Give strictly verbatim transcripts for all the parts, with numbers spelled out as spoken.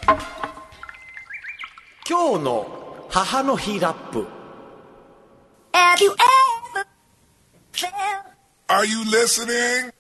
今日の母の日ラップ。 Have you ever felt Are you listening?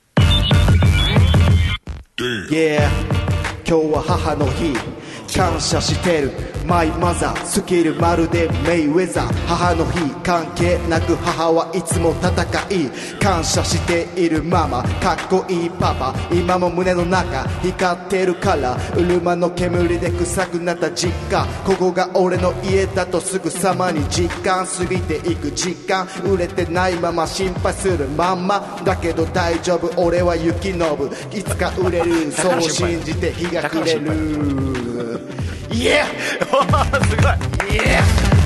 Damn. Yeah 今日は母の日感謝してるマイマザースキルまるでメイウェザー母の日関係なく母はいつも戦い感謝しているママかっこいいパパ今も胸の中光ってるからうるまの煙で臭くなった実家ここが俺の家だとすぐさまに実感過ぎていく時間売れてないまま心配するまんまだけど大丈夫俺は雪信いつか売れるそう信じて日が暮れるイエーすごい。イエー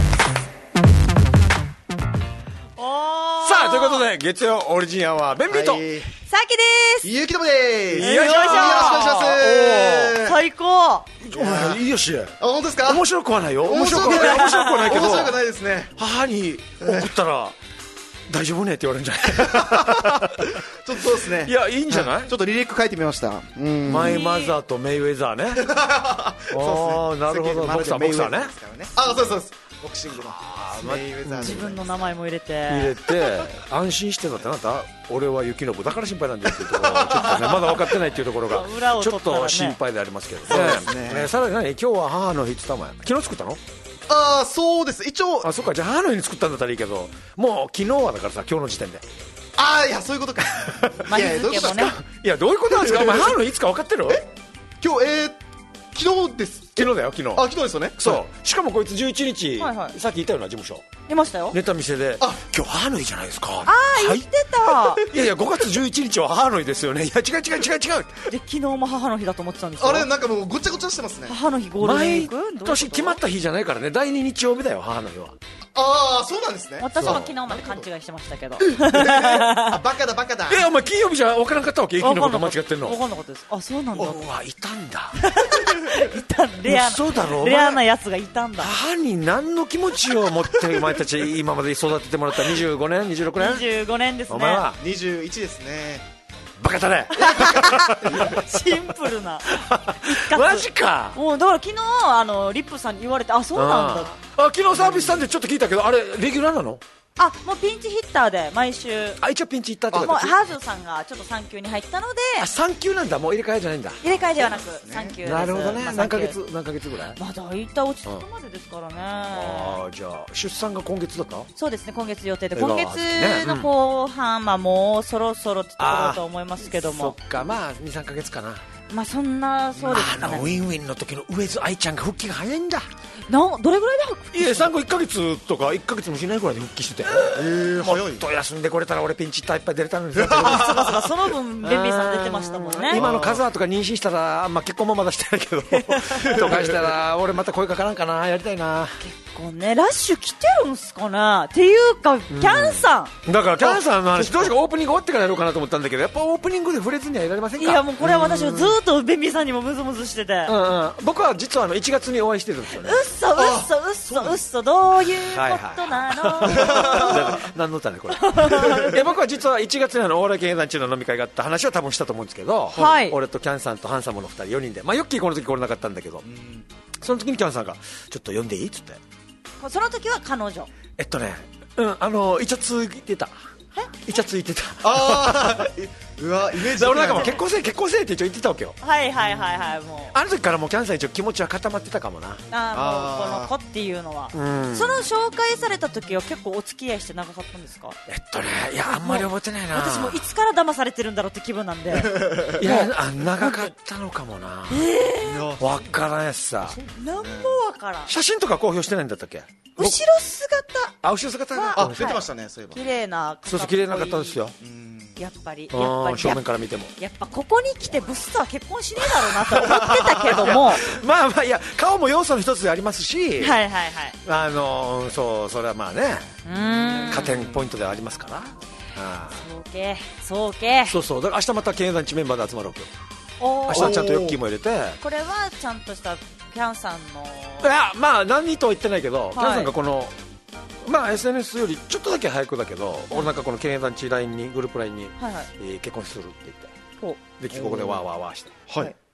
さあということで月曜オリジンアワーベンビーと、 はい、 さきですゆうきどもですよいしょよろしくお願いします最高おいいよしあ、本当ですか面白くはないよ面面白く白くはない面白くはないけど面白くないですね母に怒ったら大丈夫ねって言われるんじゃないちょっとそうですねいやいいんじゃない、 はい、ちょっとリリック書いてみましたうんマイマザーとメイウェザーねそうですねあなるほどボクサーボクサーねあ、そうですそうですボクシングのメイウェザー自分の名前も入れて入れて安心してたってなった俺は雪信だから心配なんだよっていうところちょっとねまだ分かってないっていうところが裏をちょっ取ったらねと心配でありますけどねそうですねねさらに何今日は母の日って言ったお前昨日作ったのああ、そうです一応あそっかじゃあ母の日に作ったんだったらいいけどもう昨日はだからさ今日の時点でああ、いや、そういうことかまあいや日付もねいやどういうことなんですかお前母の日いつか分かってる今日、えー、昨日です昨日だよ昨日あ、昨日ですよねそうしかもこいつじゅういちにち、 はいはいさっき言ったような事務所いましたよネタ見せであ今日母の日じゃないですかあああ言ってたいやいやごがつじゅういちにちは母の日ですよねいや違う違う違う違うで昨日も母の日だと思ってたんですよあれ、なんかもうごちゃごちゃしてますね母の日ゴールデンウィ毎ークどういうこと年決まった日じゃないからねだいに日曜日だよ母の日はああ、そうなんですね私は昨日まで勘違いしてましたけどあ、バカだバカだえお前金曜日じゃ分からんかったわけ駅のこと間違ってんの分かんなかったですあそうなんだうわいたんだいたレア嘘だろお前レアなやつがいたんだ母に何の気持ちを持ってお前たち今まで育ててもらったにじゅうごねんにじゅうろくねんにじゅうごねんですねお前はにじゅういちですねバカだねシンプルな一括マジかもうだから昨日あのリップさんに言われてあそうなんだああ昨日サービスさんでちょっと聞いたけどあれレギュラーなのあもうピンチヒッターで毎週あ一応ピンチいったってこもうとハーズさんがちょっと産休に入ったのであさん級なんだもう入れ替えじゃないんだ入れ替えではなく産休ですなるほどね、 まあ何ヶ月産休何ヶ月ぐらいまあ大体落ち着くまでですからね、 ああじゃあ出産が今月だったそうですね今月予定でえー今月の後半、まあ、もうそろそろってところだと思いますけどもそっかまあにさんかげつかなまあそんなそうですかあのウねィンウィンの時の上津愛ちゃんが復帰が早いんだなどれぐらいで復帰いや産後いっかげつとかいっかげつもしないぐらいで復帰しててえー、 も早いっと休んでこれたら俺ピンチいっぱいいっぱい出れたのにさあそうかそうかその分ベンビーさん出てましたもんね今のカズハとか妊娠したら、まあ、結婚もまだしてないけどとかしたら俺また声かからんかなやりたいなこうねラッシュ来てるんすかねっていうかキャンさん、 だからキャンさんの話どうしようかオープニング終わってからやろうかなと思ったんだけどやっぱオープニングで触れずにはいられませんかいやもうこれは私はずっとベンビーさんにもムズムズしてて、 うんうん、僕は実はあのいちがつにお会いしてるんですよねうっそうっそうっそうっそどういうことなの、 何の歌ねこれいや僕は実はいちがつにあのお笑い芸団中の飲み会があった話は多分したと思うんですけど、 はい俺とキャンさんとハンサムのふたりよにんで、まあ、ヨッキーこの時来れなかったんだけどその時にキャンさんがちょっと呼んでいいっつってその時は彼女えっとねうんあのイチャついてたイチャついてたああうわイメージで俺なんかもう結婚せえ結婚せえって一応言ってたわけよはいはいはいはいもうあの時からもうキャンさん一応気持ちは固まってたかもなあもうこの子っていうのは、 うんその紹介された時は結構お付き合いして長かったんですかえっとねいやあんまり覚えてないな私もいつから騙されてるんだろうって気分なんでいやあ長かったのかもなわからんやつさ何もわからん写真とか公表してないんだったっけ後ろ姿あ後ろ姿があうん出てましたねそういえば綺麗なそうそう綺麗な方ですよやっぱりうやっぱりん正面から見てもやっぱここに来てブスとは結婚しねえだろうなと思ってたけどもまあまあいや顔も要素の一つでありますしはいはいはいあのそうそれはまあねうーん加点ポイントではありますからあそうけそうけそうそうだから明日また経営団地メンバーで集まろうけおー明日はちゃんとヨッキーも入れてこれはちゃんとしたキャンさんのいやまあ何とは言ってないけど、 いキャンさんがこのまあ エスエヌエス よりちょっとだけ早くだけど、俺なんかこの経営団地 ライン にグループ ラインに、 はいはいえー結婚するって言ってほでここでわーわーわーして、 はい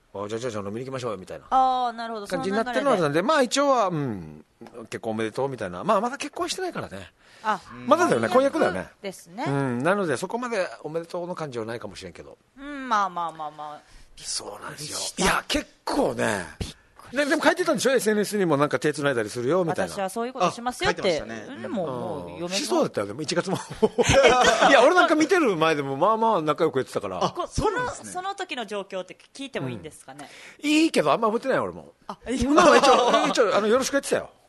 あじゃあじゃあじゃあ飲みに行きましょうよみたいなああなるほど感じになってるのはなんで、まあ一応は、うん、結婚おめでとうみたいな、まあまだ結婚してないからね、 あまだだよね、婚約だよねですね、 うん、なのでそこまでおめでとうの感じはないかもしれんけど、 うん、まあまあまあまあそうなんですよ。いや結構ね、で, でも書いてたんでしょ エスエヌエス にもなんか手繋いだりするよみたいな。 私はそういうことしますよって、 ね、 でももう嫁しそうだったよね、いちがつもいや俺なんか見てる前でもまあまあ仲良くやってたから。 あそのその時の状況って聞いてもいいんですかね、 うん、いいけどあんま覚えてない俺も。 あ一応一応あのよろしくやってたよ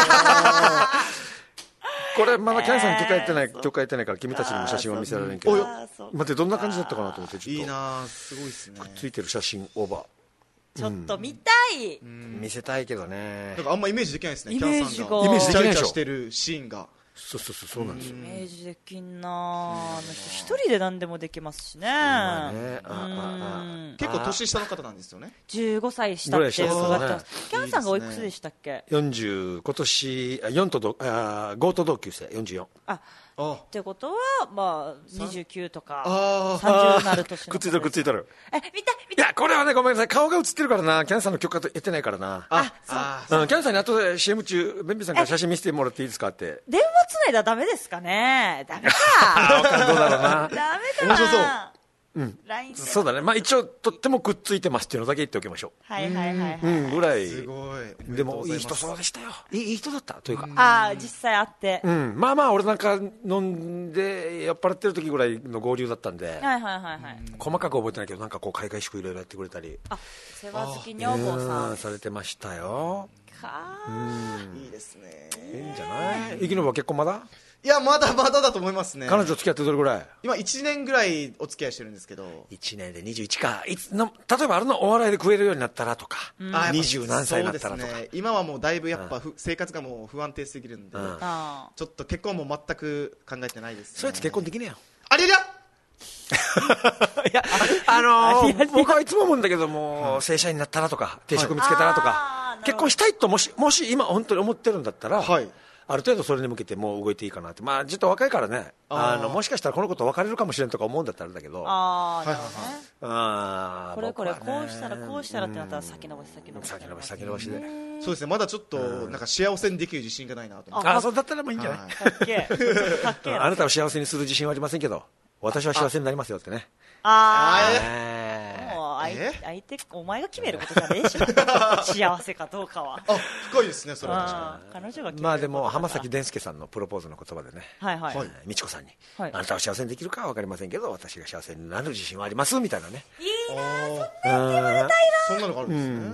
これまだキャンさんに許可やってない、許可やってないから君たちにも写真は見せられんけど、待ってどんな感じだったかなと思って、ちょっといいなすごいですね、 くっついてる写真オーバーちょっと見たい、 うん、見せたいけどね、 なんかあんまイメージできないですね、 イメージがキャンさんがイメージできないでしょ、してるシーンが。 そうそうそうそうなんですよ、 イメージできんな、あの人一人で何でもできますしね、 まあね、ああ結構年下の方なんですよね、 じゅうごさい下って伺ってます。キャンさんがおいくつでしたっけ？ よんじゅう、今年よんとどあごと同級生よんじゅうよん。 ああってことはまあにじゅうきゅうとかさんじゅうになる年のくっついてるくっついてる。 え見た見た。 いやこれはねごめんなさい、顔が映ってるからな、キャンさんの許可得てないからな。 あそう、 うん、キャンさんに後で シーエム 中ベンビーさんから写真見せてもらっていいですかって。 電話つないだらダメですかね。ダメかあ分かんどうだろうなダメだな。 面白そう。 うん、 ラインそうだね、まあ、一応とってもくっついてますっていうのだけ言っておきましょう。 はいはいはいはい、 うん、ぐらいすごい。 でもいい人そうでしたよ、いいいい人だったというか、 ああ実際会って、 うん、まあまあ俺なんか飲んで酔っ払ってる時ぐらいの合流だったんで、 はいはいはいはい、 細かく覚えてないけどなんかこう開会式いろいろやってくれたり、 あ世話好き女房さんされてましたよ。 かいいですね。 いいんじゃない。生き延は結婚まだ？ いやまだまだだと思いますね。 彼女付き合ってどれぐらい？ 今いちねんぐらいお付き合いしてるんですけど、 いちねんでにじゅういちか、いつの例えばあれのお笑いで食えるようになったらとか、にじゅう何歳になったらとか、 ね、今はもうだいぶやっぱ、うん、生活がもう不安定すぎるんで、うん、ちょっと結婚も全く考えてないです、ね、 そうやって結婚できねえよ。 あれだいやあのー、僕はいつも思うんだけども、正社員になったらとか定職見つけたらとか、はい、結婚したいともしもし今本当に思ってるんだったら、はい、ある程度それに向けてもう動いていいかなって、まあちょっと若いからね、あのもしかしたらこの子と別れるかもしれんとか思うんだったらあれだけど、 あー、なるほどね、 あこれこれこうしたらこうしたらってなったら先延ばし先延ばし先延ばし先延ばしで、 そうですね、まだちょっとなんか幸せにできる自信がないなと思って。 ああ、そうだったらもういいんじゃない、はい、 かっけえかっけえあなたを幸せにする自信はありませんけど私は幸せになりますよってね。 ああもう相手相手お前が決めることじゃねえし幸せかどうかは。 あ深いですねそれは。 彼女が決めること。 まあでも浜崎伝介さんのプロポーズの言葉でね、 はいはい、 美智子さんに、 はい、 あなたは幸せにできるかは分かりませんけど私が幸せになる自信はありますみたいなね。 いいなそんな言われたいな。 そんなのがあるんですね、うん、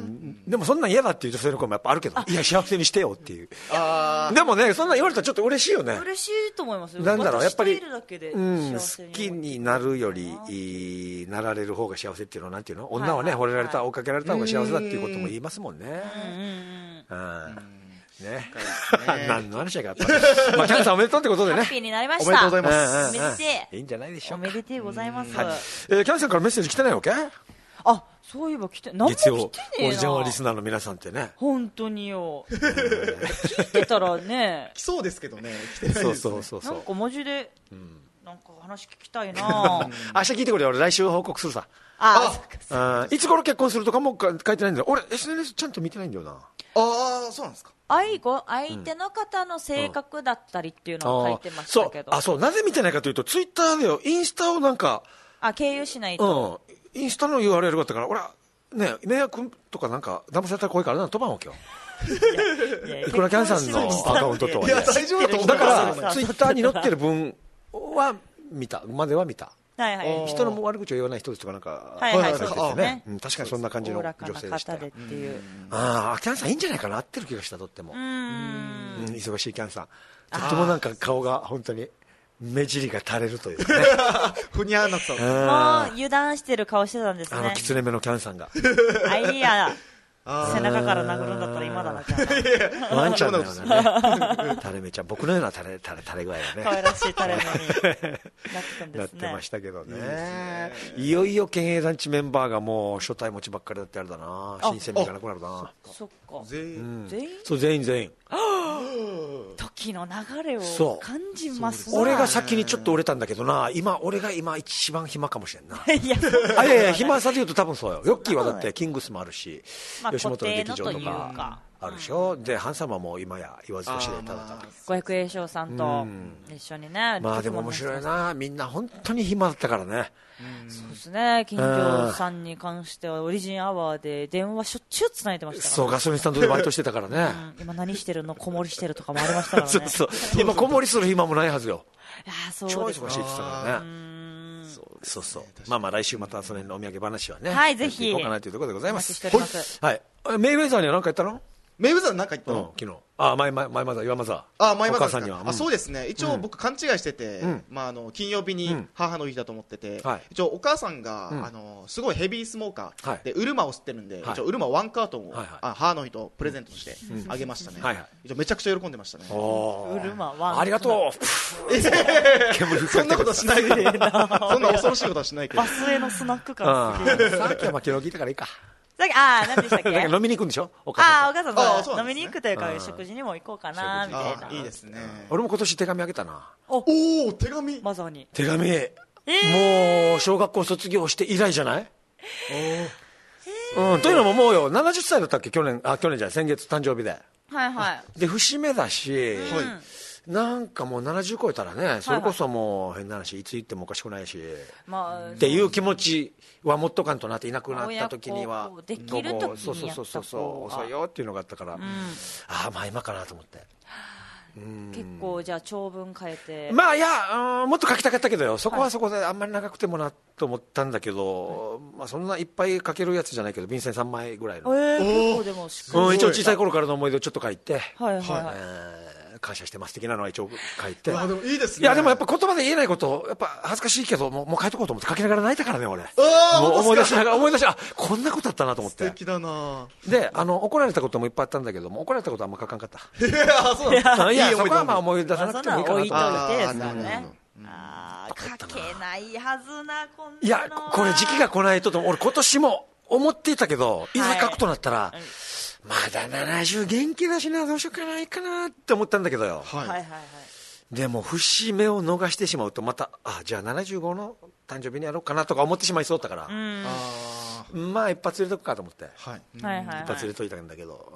でもそんなん嫌だっていう女性の子もやっぱあるけど、いや幸せにしてよっていう。あでもねそんなん言われたらちょっと嬉しいよね。 嬉しいと思いますよ。 なんだろうやっぱり、 うん、 好きになるよりなられる方が幸せっていうのはなんていうの、女はね、はいはい、惚れられた追っかけられた方が幸せだっていうことも言いますもんね。うんうんね、何の話やかやっぱり、まあ、キャンさんおめでとうってことでね、 ハッピーになりました。 おめでとうございます。 おめでていいんじゃないでしょうか。 おめでてうございます、 はい、えー、キャンさんからメッセージ来てないわけ？ あ、そういえば来て、何も来てねえな。 オリジナルリスナーの皆さんってね、 本当によ聞いてたらね来そうですけどね、来てないですね。 そうそうそうそう、 なんかマジで、うん、なんか話聞きたいな明日聞いてくれ、俺来週報告するさ。 あああ、いつ頃結婚するとかも書いてないんだよ。俺 エスエヌエス ちゃんと見てないんだよな。 ああ、そうなんですか。 相ご相手の方の性格だったりっていうのを書いてましたけど、 うん、あそう、あそう、なぜ見てないかというとツイッターでよ、インスタをなんかあ経由しないと、 うん、インスタの ユーアールエル があったから俺はね、迷惑とかなんか騙されたら怖いからな、飛ばんわけよ。いやいやいくらキャンさんのアカウントとは、ね、いや大丈夫だと思う。だからツイッターに載ってる分は見た、までは見た。はいはい、人の悪口を言わない人ですとかなんか書いててね、確かにそんな感じの女性でしたよ。ああ、キャンさんいいんじゃないかな、合ってる気がした。とってもうん、忙しいキャンさん、とってもなんか顔が本当に目尻が垂れるというかねふにゃーなった。 もう油断してる顔してたんですね、 あのきつね目のキャンさんがあいや背中から殴るんだったら今だなきゃな。 ワンちゃんのようなね垂れ目ちゃん、僕のような垂れ垂れ垂れ具合がね、 可愛らしい垂れ目になってたんですね。 なってましたけどね。いよいよ県営団地メンバーがもう初対持ちばっかりだってあれだな、新鮮味がなくなるな。 そっか、 全員、 全員そう全員全員時の流れを感じますな。 俺が先にちょっと売れたんだけどな、今俺が今一番暇かもしれんな。 いやあいやいや暇さで言うと多分そうよ。ヨッキーはだってキングスもあるし、 まあ吉本の劇場と固定のというかかあるでしょ、うん、でハンサムはもう今や言わずとしてただただ五百栄翔さんと一緒にね、 まあでも面白いな、みんな本当に暇だったからね。 そうですね、金城さんに関してはオリジンアワーで電話しょっちゅうつないでましたから、ね、 そうガソリンスタンドでバイトしてたからね、 うん、今何してるの、子守してるとかもありましたからねそうそう今子守する暇もないはずよ。 いやそうです、 超忙しいって言ってたからね。そうそう、まあまあ来週またその辺のお土産話はね、 はいぜひ行こうかなというところでございます。 お待ちしております。 はい、メイウェザーには何か言ったの？ メイウェザーなんか言ったの、 うん、昨日あ前前前まだ岩間さあ前まだお母さんには、うん、 あそうですね、一応僕勘違いしてて、うん、まああの金曜日に母の日だと思ってて、うん、一応お母さんが、うん、あのすごいヘビースモーカー、はい、でウルマを吸ってるんで、はい、一応ウルマワンカートンを、はいはい、あ母の日とプレゼントしてあげましたね、うんはいはい、一応めちゃくちゃ喜んでましたね。 ウルマワンありがとうそんなことしないでそんな恐ろしいことはしないけどバスへのスナック感すげえさっきはまあ昨日聞いたからいいかああ、何でしたっけ飲みに行くんでしょお母さん。ああ、お母さんと飲みに行くというか、食事にも行こうかな、みたいな。 いいですね。 俺も今年手紙あげたな。 おお手紙まさに。 手紙。もう、小学校卒業して以来じゃないうん、というのももうよ、ななじゅっさいだったっけ去年、あ、去年じゃない、先月誕生日で。 はいはい。 で、節目だし、なんかもうななじゅう超えたらね、それこそもう変な話、いつ行ってもおかしくないし、っていう気持ちは持っとかんとなって、いなくなった時には、 できる時そうそうそうそうそう、遅いよっていうのがあったから、ああ、まあ今かなと思って。 結構じゃあ長文変えて、 まあいや、もっと書きたかったけどよ、そこはそこであんまり長くてもなと思ったんだけど、まあそんないっぱい書けるやつじゃないけど、便箋さんまいぐらいの、 え結構でもしっかり、 一応小さい頃からの思い出をちょっと書いて、 はいはい感謝してます的なのは一応書いて。 あでもいいですね。 いやでもやっぱ言葉で言えないことやっぱ恥ずかしいけどもうもう書いとこうと思って書きながら泣いたからね俺。もう思い出しながら思い出しあこんなことあったなと思って。 素敵だな。 であの怒られたこともいっぱいあったんだけども怒られたことはあんま書かんかった。 いやそうなんだ。いやそこはまあ思い出さなくてもいいかなと。 置いといてですよね。ああ書けないはずなこんなの。 いやこれ時期が来ないとと俺今年も思っていたけどいざ書くとなったら。まだななじゅう元気だしなどうしようかないかなって思ったんだけどよ、 はいはいはい、 でも節目を逃してしまうとまたあじゃあななじゅうごの誕生日にやろうかなとか思ってしまいそうだから、うん、あまあ一発入れとくかと思って、 はいうん、はいはいはい、一発入れといたんだけど、うん、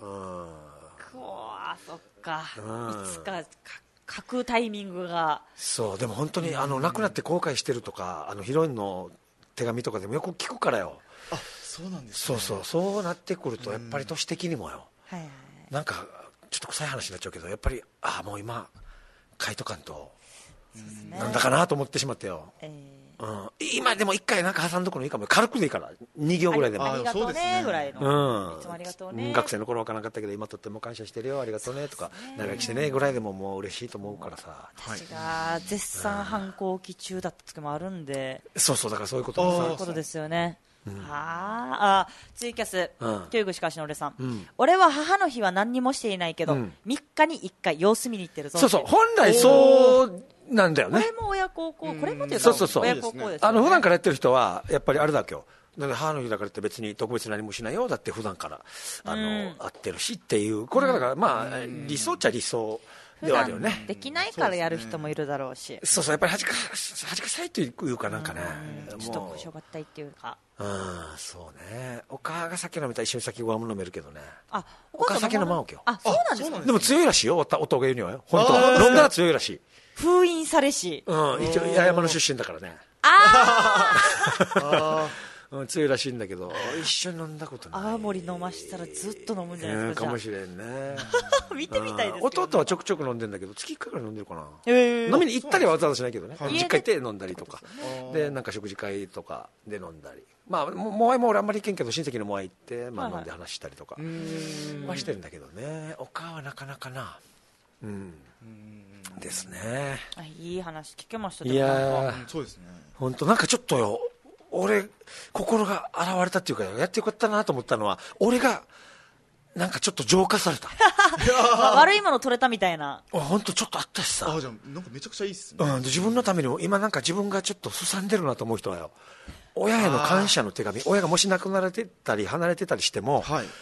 くわそっか、うん、いつか書くタイミングがそうでも本当にあの亡くなって後悔してるとかあのヒロインの手紙とかでもよく聞くからよ。 あそうなんです、 ね、そうそうそうなってくるとやっぱり年的にもよ、 うんはいはい、 なんかちょっと臭い話になっちゃうけどやっぱりああもう今書いとかんと、ね、なんだかなと思ってしまったよ、えーうん、今でも一回なんか挟んどくのいいかも軽くでいいからに行ぐらいでもありがとうねぐらいの、 うん、 いつもありがとうね学生の頃は分からなかったけど今とっても感謝してるよありがとうねとか長生きしてねぐらいでももう嬉しいと思うからさ私が絶賛反抗期中だった時もあるんで、 うん、そうそうだからそういうこともそういうことですよねうん、ああツイキャス、うん、教育しかしの俺さん、うん、俺は母の日は何にもしていないけど、うん、みっかにいっかい様子見に行ってるぞそうそう本来そうなんだよねこれも親孝行これもというかそうそうそう親孝行です、ね、 あの普段からやってる人はやっぱりあれだけどだから母の日だからって別に特別何もしないよだって普段からあの、うん、会ってるしっていうこれがだからまあ理想っちゃ理想ではあるよねできないからやる人もいるだろうしそうそうやっぱり恥か恥かさいというかなんかねちょっとこしょばったいっていうかうんそうねお母が酒飲めたら一緒に酒ご飯も飲めるけどねあお母酒飲まんわけよあそうなんですかでも強いらしいよ夫が言うにはよ本当は飲んだら強いらしい封印されしうん一応八重山の出身だからねああうん、強いらしいんだけど一緒に飲んだことない泡盛飲ましたらずっと飲むんじゃないですか、 うん、かもしれんね見てみたいですけど、ね、 弟はちょくちょく飲んでんだけど月いっかいぐらい飲んでるかな、えー、飲みに行ったりはわざわざしないけどね、実家行って飲んだりとかでなんか食事会とかで飲んだりまあモアイも俺あんまり行けんけど親戚のモアイ行って、まあ、飲んで話したりとかはしてるんだけどねお母はなかなかなうんですねいい話聞けましたねいやそうですね本当なんかちょっとよ俺心が現れたっていうかやってよかったなと思ったのは俺がなんかちょっと浄化された悪いもの取れたみたいな本当ちょっとあったしさあじゃあなんかめちゃくちゃいいっすね、 うん、自分のためにも今なんか自分がちょっとすさんでるなと思う人はよ親への感謝の手紙親がもし亡くなられてたり離れてたりしても、はい、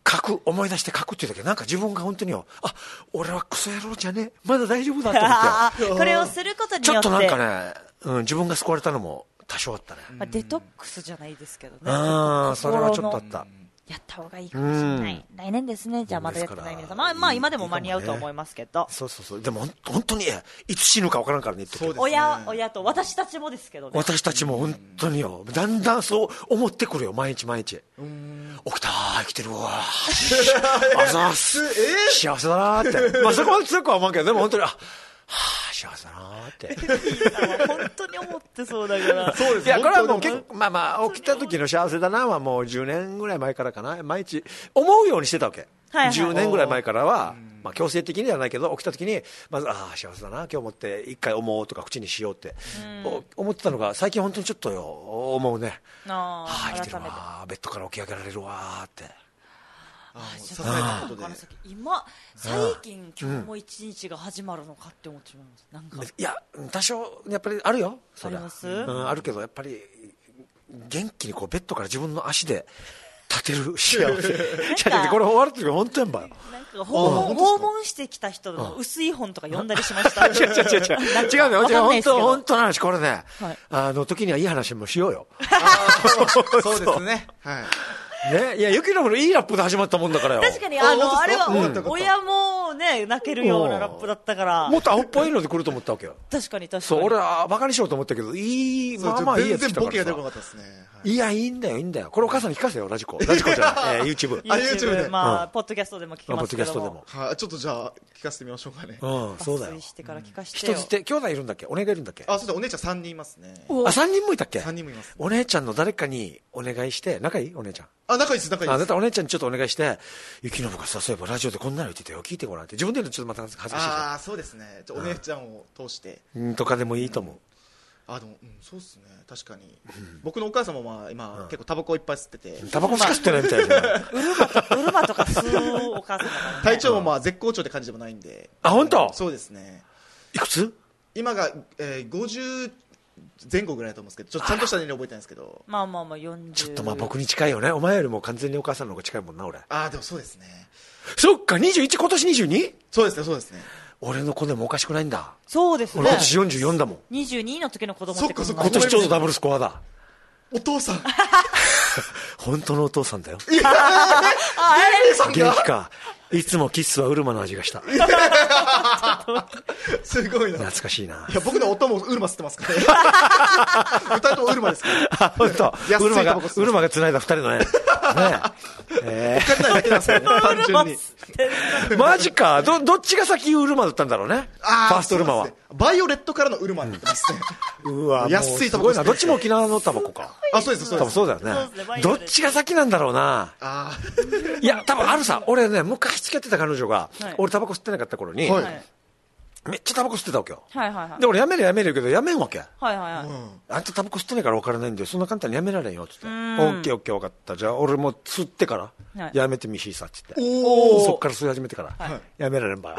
書く、思い出して書くっていうだけなんか自分が本当によ、あ、俺はクソ野郎じゃねまだ大丈夫だって思ってこれをすることによってちょっとなんかね、うん、自分が救われたのも多少あったね、 まあ、デトックスじゃないですけどね。 ああ、それはちょっとあった。 やった方がいいかもしれない。来年ですね。じゃあまだやってない皆さん。まあまあ今でも間に合うと思いますけど。 そうそうそう。でも本当にいつ死ぬか分からんからね。 そうですね。 親、親と私たちもですけどね。 私たちも本当によ。だんだんそう思ってくるよ。毎日毎日。起きたー、生きてるわー。あざーす。幸せだなーって。まあそこまで強くは思うけど、でも本当に、あ、はあ、幸せだなーって。 本当に思ってそうだから。 そうです。いや、これはもう結構、まあまあ、起きた時の幸せだなはもうじゅうねんぐらい前からかな。毎日、思うようにしてたわけ。はいはい、じゅうねんぐらい前からは、まあ強制的にはないけど、起きた時に、まず、ああ、幸せだな、今日思って、一回思うとか口にしようって、思ってたのが、最近本当にちょっとよ、思うね。ああ、生きてるわ、ベッドから起き上げられるわって。 支えたことで今最近、今日も一日が始まるのかって思ってしまいます。なんかいや多少やっぱりあるよ。 それあります、 うん、あるけどやっぱり元気にこうベッドから自分の足で立てる幸せ。これ終わるとき本当やんばよ。 なんか訪問訪問してきた人の薄い本とか読んだりしました。 違う違う違う違う違うね。本当本当の話これね。あの時にはいい話もしようよ。 そうですね。はい。 ね、いや、ユキノブのいいラップで始まったもんだからよ。 確かに、あの、あれは、親もね、泣けるようなラップだったから。 もっとアホっぽいので来ると思ったわけよ。 確かに、確かに。 そう、俺はバカにしようと思ったけど、いい、まあまあいいやつ来たからさ。 全然ボケが出なかったですね。 いや、いいんだよ、いいんだよ。これお母さんに聞かせよ、ラジコ。ラジコじゃない、えー、YouTube。 あ、YouTube で。まあ、ポッドキャストでも聞きますけども。ポッドキャストでも。 はい、ちょっとじゃあ、聞かせてみましょうかね。 うん、そうだよ。 してから聞かせてよ。 人捨て、兄弟いるんだっけ？お姉がいるんだっけ？ あ、そうだ、お姉ちゃんさんにんいますね。 あ、さんにんもいたっけ？ さんにんもいます。 お姉ちゃんの誰かにお願いして、仲いい？お姉ちゃん。 あ、仲いいです、仲いいです。 あ、だったらお姉ちゃんにちょっとお願いして、ゆきのぶがさ、そういえばラジオでこんなの言ってたよ、聞いてごらんって。自分で言うとちょっとまた恥ずかしいから。 ああ、そうですね。お姉ちゃんを通して。 うん、とかでもいいと思う。 あ、でも、うん、そうっすね。確かに。僕のお母さんもまあ、今、結構タバコいっぱい吸ってて。 タバコしか吸ってないみたいじゃん。 ウルマとか吸うお母さんだからね。 体調もまあ、絶好調って感じでもないんで。 あ、本当？ そうですね。 いくつ？ 今が、えー、ごじゅうぜん後ぐらいだと思うんですけど、ちょっとちゃんとした年齢覚えてないんですけど。 まあまあまあ、よんじゅう。 ちょっとまあ僕に近いよね。お前よりも完全にお母さんの方が近いもんな、俺。 ああ、でもそうですね。 そっか、にじゅういち、今年 にじゅうに？ そうですね、そうですね。 俺の子でもおかしくないんだ。 そうですね。 俺今年よんじゅうよんだもん。 にじゅうにの時の子供って。 そっかそっか。 今年ちょうどダブルスコアだ。 お父さん。 本当のお父さんだよ。 いやー、 元気か。いつもキッスはウルマの味がした。 すごいな。 懐かしいな。 いや、僕の音もウルマ吸ってますからね。歌とウルマですから。 あ、本当。ウルマが、ウルマが繋いだ二人のね。ねえ。分かんないだけなんですよね、単純に。 マジか。ど、どっちが先ウルマだったんだろうね。ファーストウルマは。 バイオレットからのウルマになってますね。 うわ、 安いタバコ。 どっちも沖縄のタバコか。 あ、そうです、そうです。 多分そうだよね。どっちが先なんだろうな。 あいや、多分あるさ。俺ね、昔付き合ってた彼女が、俺タバコ吸ってなかった頃に、めっちゃタバコ吸ってたわけよ。 はいはいはい。 で、俺やめるやめるけど、やめんわけ。 はいはいはい。 あんたタバコ吸ってないから分からないんで、そんな簡単にやめられんよ、つって。オッケーオッケー分かった。じゃあ、俺も吸ってから、やめてみしいさ、つって。そっから吸い始めてから、やめられんば。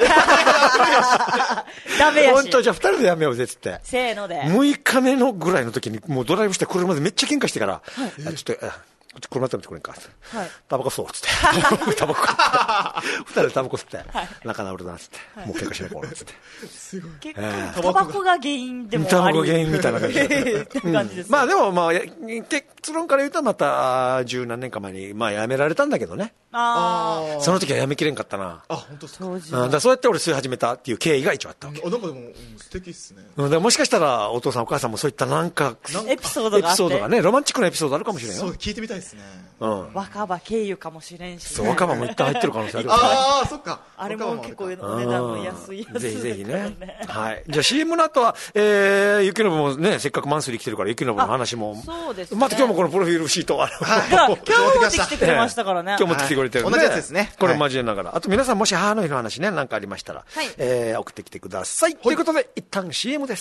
ダメやし。 本当じゃあ二人でやめようぜ、つって。 せーので。 むいかめのぐらいの時に、もうドライブして車でめっちゃ喧嘩してから、ちょっと、車止めてくれんか、はい、タバコ吸おうっつってタバコ二人でタバコ吸って、はい、仲直るなっつって、はい、もう喧嘩しないこうっつってすごい結構、えー、タバコが原因でもありタバコが原因みたいな感じで、 うん感じです、ね、 まあでもまあ結論から言うとまた十何年か前にまあやめられたんだけどね。ああその時はやめきれんかったな。 あ本当ですか。 うん、だそうやって俺吸い始めたっていう経緯が一応あったわけ。 あなんかでも、うん、素敵っすね。 うん、でもしかしたらお父さんお母さんもそういったなんかエピソードがあってエピソードがねロマンチックなエピソードあるかもしれんよ。 そう聞いてみたいですね。 うん若葉経由かもしれんし、ね、 そう若葉も一旦入ってる可能性あるよ。 ああそっか。 あれも結構お値段の安いやつ、 ぜひぜひね。はいじゃあ シーエム の後は、えー、ゆきのぶもねせっかくマンスリー来てるからゆきのぶの話もそうです、ね、 また今日もこのプロフィールシートは、 はい、今日持ってきてくれましたからね。 今日持ってきてくれてるんで、 はい、同じやつですね。 これ交えながら、あと皆さんもし母の日の話ね何かありましたら、はいえー、送ってきてください、はい、ということで一旦 シーエム です。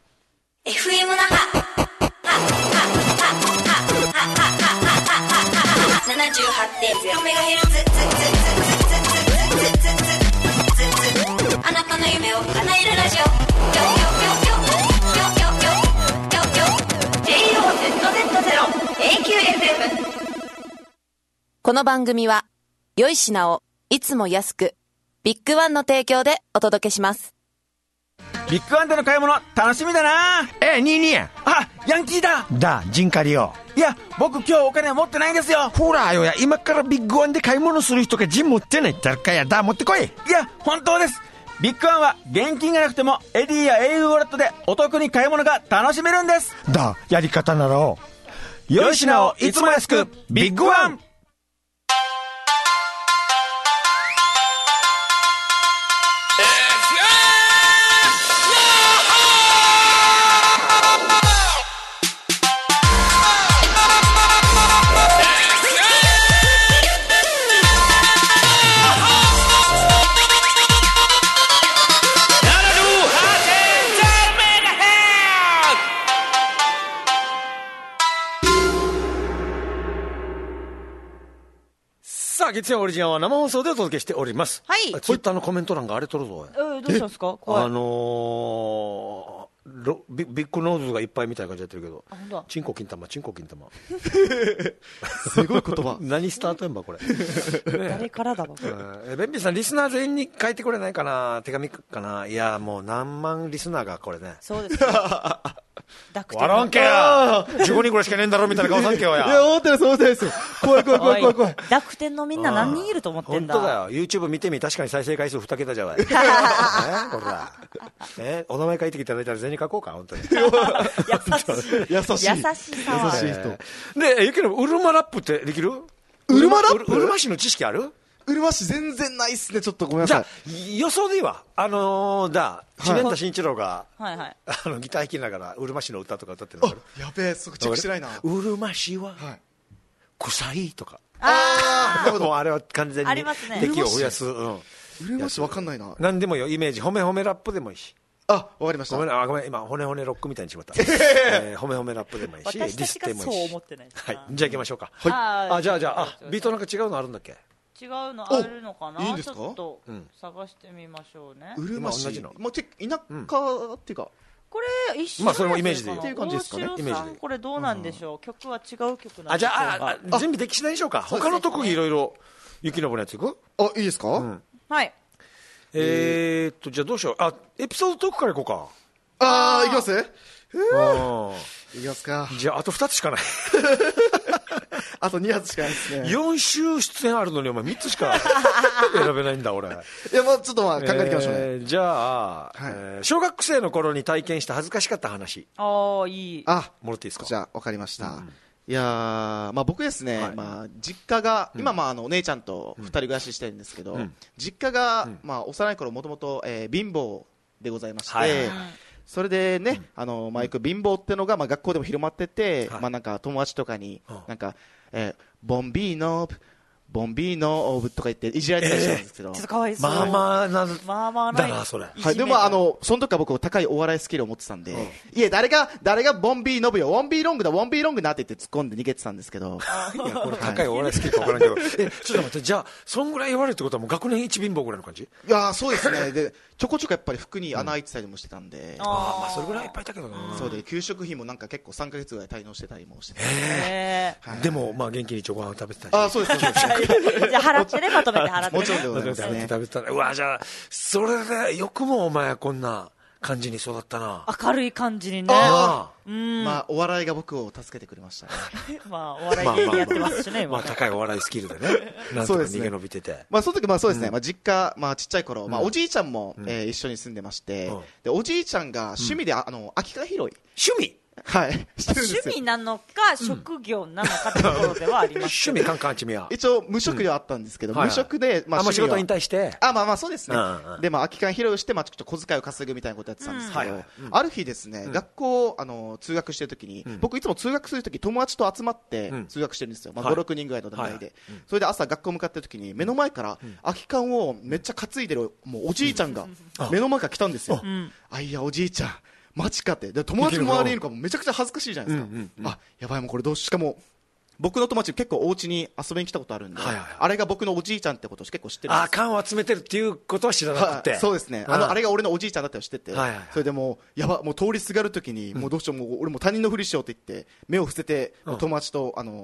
エフエム 那覇 ななじゅうはちてんゼロメガヘルツ あなたの夢を叶えるラジオ ジェイオーゼットゼットゼロ エーキューエフエムこの番組は良い品をいつも安く、ビッグワンの提供でお届けします。 ビッグワンでの買い物楽しみだな。 え、ニーニー。 あ、ヤンキーだ。 だ、ジンカリよ。 いや、僕今日お金持ってないんですよ。 ほらよや、今からビッグワンで買い物する人がジン持ってないってあるかや。だ、持ってこい。 いや、本当です。ビッグワンは現金がなくてもエディや エーユー ウォレットでお得に買い物が楽しめるんです。 だ、やり方ならを。良い品をいつも安く、ビッグワン。月曜オリジナルは生放送でお届けしております。 はい。 ツイッターのコメント欄があれ取るぞ。 えー、どうしたんですか。怖い。 あのー、ロビビッグノーズがいっぱいみたいな感じやってるけど。 あ、本当だ。 チンコ金玉、チンコ金玉。 すごい言葉。 何スタートやんばこれ。 ね、誰からだわ。 えー、ベンビーさんリスナー全員に書いてくれないかな、手紙かな。いやもう何万リスナーがこれね。 そうですね。 笑わんけやじゅうごにんぐらいしかねえんだろみたいな顔さんけよや。 いや思ってないそう思ってないですよ。怖い怖い怖い怖い怖い。 濁点のみんな何人いると思ってんだ。 本当だよ。 YouTube 見てみ、確かに再生回数に桁じゃわい。えほらえお名前書いていただいたら全員書こうか本当に。 優しい優しい優しさは優しい人で、ゆきのウルマラップってできる？ ウルマラップ？ ウルマ市の知識ある？ うるま市全然ないっすね。ちょっとごめんなさい。 じゃあ予想でいいわ。あのー、だ知念田慎一郎が、 はいはい、 あのギター弾きながらうるま市の歌とか歌ってるの。 あ、やべえ、そこチェックしてないな。 うるま市は臭いとか。 ああ、なるほど。あれは完全に敵を増やす。うるま市わかんないな。 なんでもいいよ、イメージ。褒め褒めラップでもいいし。 あ、わかりました。 ごめん、あ、ごめん、今骨骨ロックみたいにしまった。えー、褒め褒めラップでもいいし、ディスってもいいし。 そう思ってない。 はい、じゃあ行きましょうか。 はい。 あ、じゃあじゃあ、あ、ビートなんか違うのあるんだっけ？ 違うのあるのかな。 いいんですか？ ちょっと探してみましょうね。 うるま市、 同じの。 もう田舎っていうか。 これ一緒まあそれもイメージでっていう感じですかね。 イメージで。 これどうなんでしょう。曲は違う曲なんでしょうか。 あ、じゃあ準備でき次第でしょうか。他の特技いろいろ雪のぼのやついく？ あ、いいですか？ はい。 えーっとじゃあどうしよう。あ、エピソードトークからいこうか。 ああ、いきます？ あいきますか。 じゃああとふたつしかない。 あとに発しかないですね。 よん週出演あるのにお前みっつしか選べないんだ俺。いや、まあちょっとまあ考えていきましょうね。 えー、じゃあ、はい、えー、小学生の頃に体験した恥ずかしかった話。 ああ、いい。 あ、 もらっていいですか？ じゃあわかりました。うん、いやー、まあ僕ですね、はい、まあ実家が、うん、今まああのお姉ちゃんと二人暮らししてるんですけど、うん、実家が、うん、まあ幼い頃もともと貧乏でございまして、はい、それでね、うん、あのまあよく貧乏ってのがまあ学校でも広まってて、はい、まあなんか友達とかになんか、えー、ボンビーノボンビーノとか言っていじられてたりしたんですけど、 えー、ちょっとかわいそう。 まあまあな、 まあまあだなそれ。 はい、でもあのその時は僕高いお笑いスキルを持ってたんで、うん、いや誰が誰がボンビーノブよ、ウォンビーロングだウォンビーロングなって言って突っ込んで逃げてたんですけど、 いやこれ高いお笑いスキルか分からんけど、えちょっと待って、じゃあそんぐらい言われるってことはもう学年一貧乏ぐらいの感じ？ いやそうですね。でちょこちょこやっぱり服に穴開いてたりもしてたんで、 うん、ああまあそれぐらいいっぱいいたけどな。 そうで給食費もなんか結構さんかげつぐらい滞納してたりもしてて、 へえ、はい、でもまあ元気にチョコハン食べてたし。 あそうですね。 じゃあ払ってね、まとめて払ってね。 もちろんでございますね。 食べてたね。うわ、じゃあそれでよくもお前こんな感じに育ったな。 明るい感じにね。 あうん、まあお笑いが僕を助けてくれましたね。 まあお笑い芸人やってますしね。 まあ高いお笑いスキルでね。なんとか逃げ延びてて。 まあその時まあそうですね。うん、まあ実家まあちっちゃい頃、まあおじいちゃんも、うん、えー、一緒に住んでまして、うん、でおじいちゃんが趣味で、うん、あの空き缶拾い。 趣味？ はい。 趣味なのか職業なのかってところではあります。 趣味カンカンチミは。 一応無職ではあったんですけど、無職でまあ仕事引退して。 あまあまあそうですね。でまあ空き缶拾いをしてまあちょっと小遣いを稼ぐみたいなことやってたんですけど、ある日ですね、学校あの通学してる時に、僕いつも通学する時友達と集まって通学してるんですよ。まあごろくにんぐらいの団体で。それで朝学校向かってる時に目の前から空き缶をめっちゃ担いでるもうおじいちゃんが目の前から来たんですよ。あいやおじいちゃん。マジかって。で友達も周りにいるからめちゃくちゃ恥ずかしいじゃないですか。うんうんうん、あやばいもうこれどうし、しかも僕の友達結構お家に遊びに来たことあるんで、はいはいはい、あれが僕のおじいちゃんってことを結構知ってるんです。 あ缶を集めてるっていうことは知らなくて、 はい、そうですね。あのあれが俺のおじいちゃんだったの知ってて、はいはいはい、それでもうやばもう通りすがるときに、うん、もうどうしようもう俺も他人のふりしようって言って目を伏せて、うん、友達とあの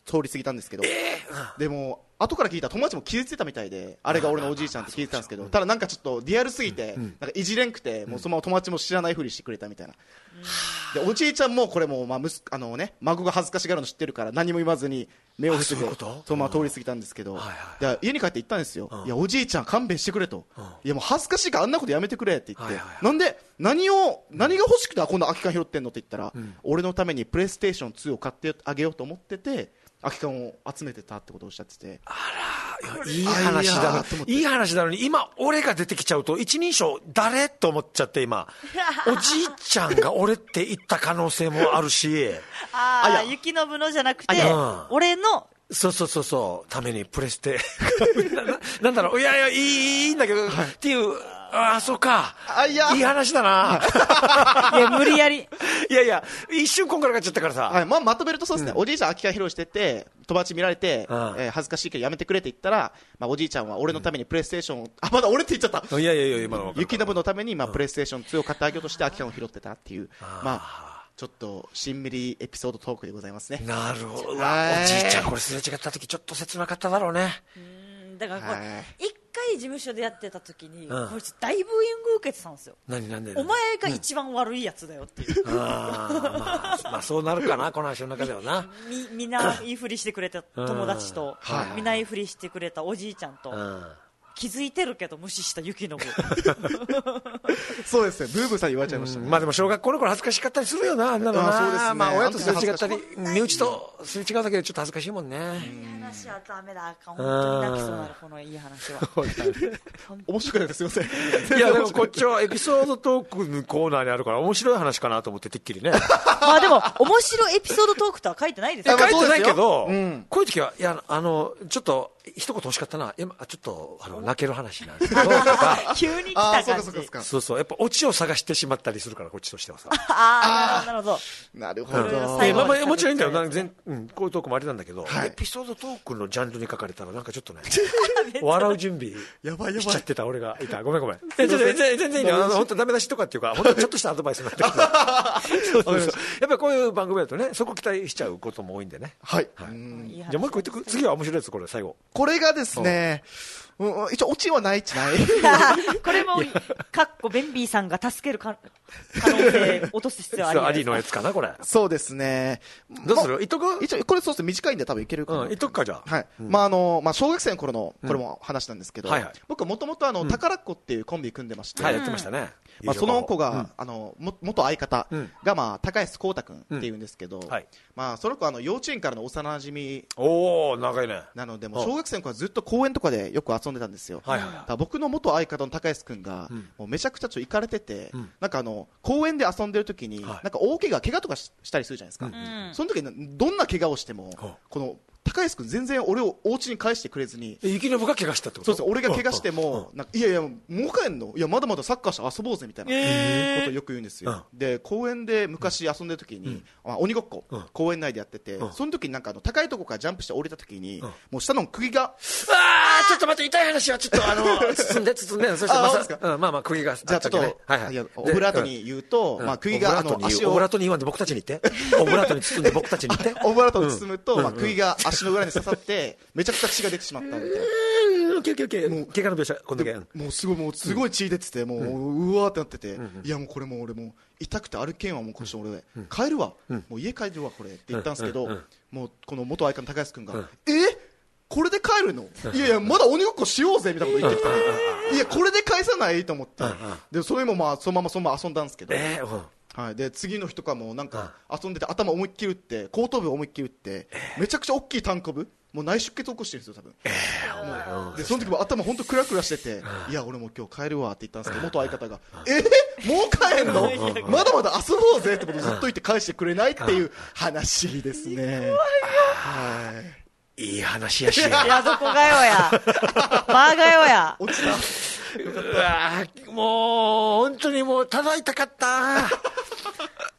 通り過ぎたんですけど、えー、でも後から聞いたら友達も気づいてたみたいで、あれが俺のおじいちゃんって聞いてたんですけど、ただなんかちょっとリアルすぎて、なんかいじれんくて、もうそのまま友達も知らないふりしてくれたみたいな。でおじいちゃんもこれもまあむすあのね孫が恥ずかしがるの知ってるから何も言わずに目を伏せてそのまま通り過ぎたんですけど、はいはい、家に帰って言ったんですよ、うん、いやおじいちゃん勘弁してくれと、うん、いやもう恥ずかしいからあんなことやめてくれって言って、はいはいはい、なんで何を何が欲しくて今度空き缶拾ってんのって言ったら、うん、俺のためにプレイステーションツーを買ってあげようと思ってて空き缶を集めてたってことをおっしゃってて、 あらいい話だのいい話だのに今俺が出てきちゃうと一人称誰と思っちゃって今おじいちゃんが俺って言った可能性もあるしああ雪のぶのじゃなくて、うん、俺のそうそうそうそうためにプレステな, なんだろういやいやいいいいんだけど、はい、っていうああそうかあいやいい話だないや無理やりいやいや一瞬こんがらがっちゃったからさ、 はいまあ、まとめるとそうですね、うん、おじいちゃん空き缶披露してて友達見られて、うんえー、恥ずかしいけどやめてくれって言ったら、まあ、おじいちゃんは俺のためにプレイステーションを、うん、あまだ俺って言っちゃったいやいやいや今の雪のぶのために、まあ、プレイステーションツーを買ってあげようとして空き缶を拾ってたっていう、うん、まあちょっとしんみりエピソードトークでございますね。 なるほど。おじいちゃんこれすれ違った時ちょっと切なかっただろうね。 うんだからこれ一回事務所でやってた時に、うん、こいつ大ブーイング受けてたんですよ。 何なんでお前が一番悪いやつだよっていう、うん、 あまあ、まあそうなるかなこの話の中ではなみ, みんな言いふりしてくれた友達と、うん、みんな言いふりしてくれたおじいちゃんと、うん気づいてるけど無視した雪のぶそうですねブーブーさん言われちゃいましたね、 うん、まあでも小学校の頃恥ずかしかったりするよなあんなのな、そうですね、まあ親とすれ違ったり身内とすれ違うだけでちょっと恥ずかしいもんね。 いい話はダメだ本当に泣きそうなるこのいい話は面白くないですすいませんいやでもこっちはエピソードトークのコーナーにあるから面白い話かなと思っててっきりねまあでも面白いエピソードトークとは書いてないですよ書いてないけど、うん、こういう時はいやあのちょっと一言欲しかったなちょっとあの泣ける話なんですけど急に来た感じそうそうやっぱオチを探してしまったりするからこっちとしてはさああなるほどなるほど、 うんえーまあ、まあもちろんいいんだよな全、うん、こういうトークもあれなんだけど、はい、エピソードトークのジャンルに書かれたらなんかちょっとね笑う準備やばいやばいしちゃってた俺がいたごめんごめん全然全然いいんだよ本当ダメ出しとかっていうか本当ちょっとしたアドバイスになってるそうそうそうやっぱりこういう番組だとねそこ期待しちゃうことも多いんでねはい、 はい、うんじゃあもう一個言ってく次は面白いやつこれ最後これがですねうん、一応オチはないっちないこれもかっこベンビーさんが助けるか可能性落とす必要ありありのやつかなこれそうですねどうする、ま、言っとく一応これそうですね短いんで多分いけるかな、 うん、言っとくかじゃあはい、うん、まああのまあ小学生の頃のこれも話なんですけど、うんはいはい、僕はもともとあの、うん、宝っ子っていうコンビ組んでまして、 はいやってましたね、 まあ、その子が、うん、あのも元相方が、まあ、高安光太君っていうんですけど、うんはいまあ、その子はあの幼稚園からの幼馴染おー長いねなのでもう小学生の子はずっと公園とかでよく遊んでたんですよ、はいはいはい、僕の元相方の高安君が、うん、もうめちゃくちゃちょっと行かれてて、うん、なんかあの公園で遊んでる時に、はい、なんか大怪我怪我とかしたりするじゃないですか、うん、その時にどんな怪我をしても、うん、この高安君全然俺をお家に返してくれずに雪のぶが怪我したってことそうです俺が怪我してもなんかいやいやもう帰んのいやまだまだサッカーして遊ぼうぜみたいなことをよく言うんですよ、うん、で公園で昔遊んでる時に、うんまあ、鬼ごっこ、うん、公園内でやってて、うん、その時になんかあの高いとこからジャンプして降りた時に、うん、もう下の釘があーちょっと待って痛い話はちょっとあの包んで包んでそしてまさあ、うん、まあまあ釘がじゃあちょっと、ねはいはい、いやオブラートに言うと、うんまあ、釘があの足をオブラートに言わんで僕たちに言ってオブラートに包んで僕たちに言ってオブラートに包むと、うんまあ、釘が足の裏に刺さってめちゃくちゃ血が出てしまったみたいなオッケーオッケーオッケーもう怪我の描写こんだけもうすごいもうすごい血出ててもう、うん、うわーってなってて、うん、いやもうこれもう俺もう痛くて歩けんわもうこれ俺、うん、帰るわ、うん、もう家帰るわこれって言ったんですけど、うん、もうこの元相方の高安君が、うん、えこれで帰るのいやいやまだ鬼ごっこしようぜみたいなこと言ってきていやこれで返さないと思ってでそれもまあそのままそのまま遊んだんですけど、えーはい、で次の日とかもなんか遊んでて頭思いっきり打って後頭部思いっきり打ってめちゃくちゃ大きい単行部もう内出血起こしてるんですよ多分、えー、もうでその時も頭本当クラクラしてていや俺もう今日帰るわって言ったんですけど元相方がえー、もう帰んのまだまだ遊ぼうぜってことずっと言って返してくれないっていう話ですねはいいい話やしいやどこがよやまあがよや落ちたうわもう本当にもう叩いたかった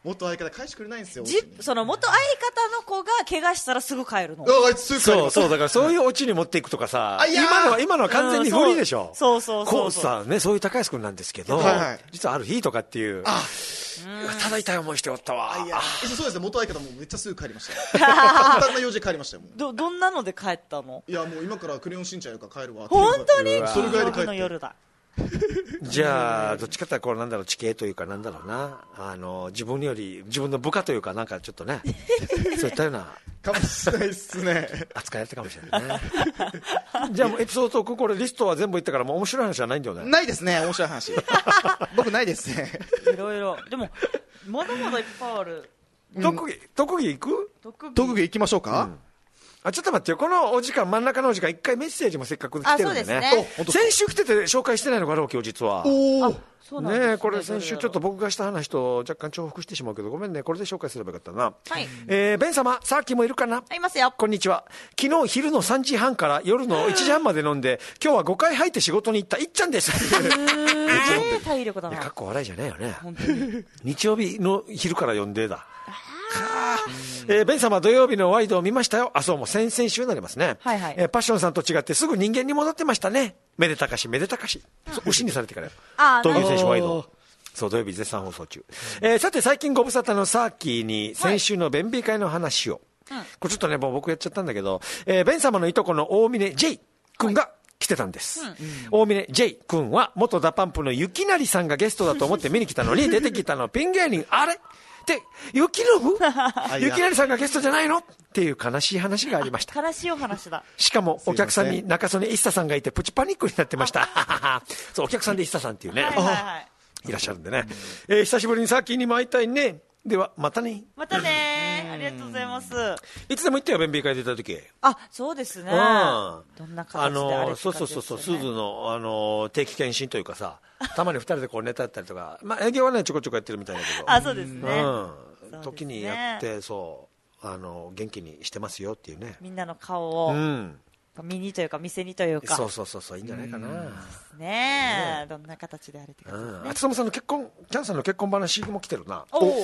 元相方返してくれないんですよ。 じその元相方の子が怪我したらすぐ帰るの。 あいつすぐ帰る。 そうそう、だからそういうオチに持っていくとかさ、今のは今のは完全にフリーでしょ。 うん、そうそうそうそう。 こうさね、そういう高安君なんですけど、はいはい、実はある日とかっていう。あただ痛い思いしておったわ。 いやそうですね、元相方もめっちゃすぐ帰りました簡単な用事で帰りましたよ。もうど, どんなので帰ったの？ いやもう今からクレヨンしんちゃんやるから帰るわ。 本当にそれぐらいで帰っての夜だ。 じゃあどっちかっていうとこうなんだろう、地形というかなんだろうな、あの自分より自分の部下というかなんかちょっとねそういったようなかもしれないっすね扱いやったかもしれないねじゃあもうエピソードトークこれリストは全部言ったからもう面白い話はないんだよね。 ないですね、面白い話僕ないですねいろいろでもまだまだいっぱいある。 特技、特技行く？ 特技特技行きましょうか、うん、あちょっと待ってよ、このお時間真ん中のお時間一回メッセージもせっかく来てるんでね。 あ、そうですね。 先週来てて紹介してないのがあるわけよ実は。 おお。 ねえ、これ先週ちょっと僕がした話と若干重複してしまうけどごめんね、これで紹介すればよかったな。 はい。 えー、ベン様、さっきもいるかな？ いますよ。 こんにちは。昨日昼のさんじはんから夜のいちじはんまで飲んで今日はごかい入って仕事に行ったいっちゃんですえー、体力だな。 かっこ笑いじゃないよね。本当に日曜日の昼から呼んでだ。えー、ベン様土曜日のワイドを見ましたよ。あ、そうもう先々週になりますね。 はいはい。 えー、パッションさんと違ってすぐ人間に戻ってましたね。めでたかしめでたかし、うん、牛にされてからよ。あ、東京選手ワイド。そう土曜日絶賛放送中。えー、さて最近ご無沙汰のサーキーに先週の弁美会の話を、はい、うん、これちょっとねもう僕やっちゃったんだけど、えー、ベン様のいとこの大峰 J 君が来てたんです、はい、うん、大峰 J 君は元ダパンプの雪成さんがゲストだと思って見に来たのに出てきたのピン芸人あれで雪のぶ雪成さんがゲストじゃないのっていう悲しい話がありました。 悲しいお話だ。しかもお客さんに中曽根一茶さんがいてプチパニックになってましたそうお客さんで一茶さんっていうね、はいはいはい、いらっしゃるんでね、えー、久しぶりにサーキーにも会いたいね。ではまたね。 またねありがとうございます。 いつでも行ったよ弁美会出た時。 あ、そうですね、うん、どんな形であれ、ね、あのそうそうそうそう、スズのあの定期検診というかさたまにふたりでこうネタやったりとか、まあ営業はねちょこちょこやってるみたいだけどあ、そうですね、 うん、時にやってそうあの元気にしてますよっていうね、 みんなの顔を、うん、見にというか店にというか、 そうそうそうそういいんじゃないかな、うん、 ねえ、ね、どんな形であれって感じですね。 あつともさんの結婚キャンさんの結婚話も来てるな。お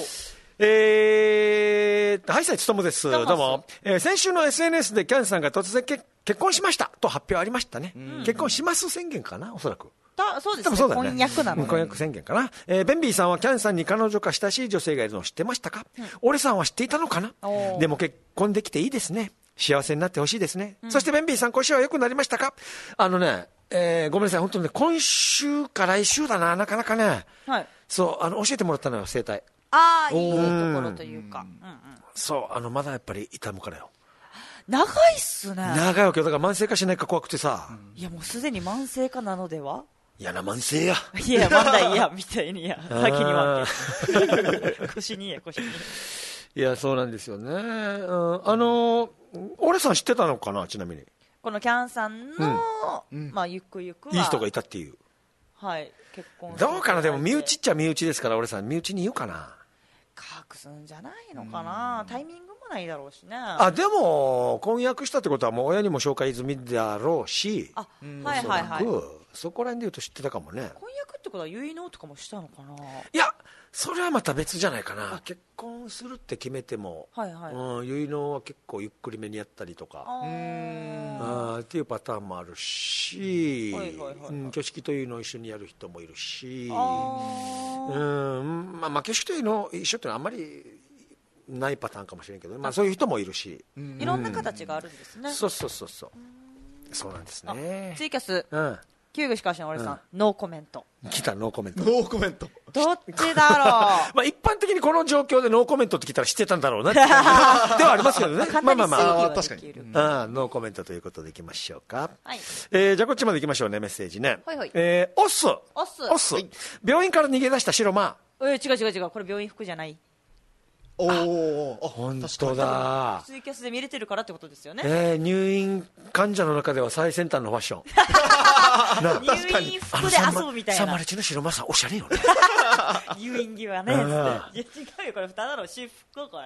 えー、はい、さいつともです。どうも、えー、先週の エスエヌエス でキャンさんが突然け結婚しましたと発表ありましたね、うん、結婚します宣言かなおそらく。 そうですね、 そうだね、 婚約なの、ね、 婚約宣言かな、えー、ベンビーさんはキャンさんに彼女か親しい女性がいるのを知ってましたか、うん、オレさんは知っていたのかな。でも結婚できていいですね、幸せになってほしいですね、うん、そしてベンビーさん腰は良くなりましたか。あのね、えー、ごめんなさい本当にね今週か来週だななかなかね、はい、そうあの教えてもらったのよ整体。 ああいいところというか、うんうん、 そうあのまだやっぱり痛むからよ。 長いっすね。 長いわけよ。だから慢性化しないか怖くてさ、うん、 いやもうすでに慢性化なのでは。 いやな慢性やいやまだいやみたいにや先には腰にや腰に。 いやそうなんですよね、うん、あの俺さん知ってたのかなちなみにこのキャンさんの、うん、まあゆくゆくはいい人がいたっていう。 はい結婚どうかな。でも身内っちゃ身内ですから俺さん身内に言うかな。 隠すんじゃないのかな、タイミングもないだろうしね。 あでも婚約したってことはもう親にも紹介済みだろうし、あ、 はいはいはい、 そこら辺で言うと知ってたかもね。 婚約ってことは結納とかもしたのかな。 いやそれはまた別じゃないかな。結婚するって決めても、はいはい、うん、結納は結構ゆっくりめにやったりとかあっていうパターンもあるし、挙式というのを一緒にやる人もいるし、あ、うんまあ、まあ挙式というのを一緒っていうのはあんまりないパターンかもしれんけど、まあ、そういう人もいるし、 いろんな形があるんですね。 そうそうそうそうそうなんですね。 ツイキャス、うん、旧具しかしの俺さん、うん、ノーコメント。 来たノーコメント。 ノーコメント。 どっちだろう。 まあ一般的にこの状況でノーコメントって聞いたら知ってたんだろうなってではありますけどね。まあまあまあ確かに、うん、あノーコメントということでいきましょうか。はい。えー、じゃあこっちまでいきましょうねメッセージね。はいはい。えー、オス。 オス。 オス。はい、病院から逃げ出した白馬。 えー、違う違う違うこれ病院服じゃない。 おお、本当だ。 ツイキャスで見れてるからってことですよね。 えー、入院患者の中では最先端のファッション。 入院服で遊ぶみたいな。 サンマルチの白馬さんおしゃれよね。 入院着はね。いや違うよこれ蓋だろ私服これ。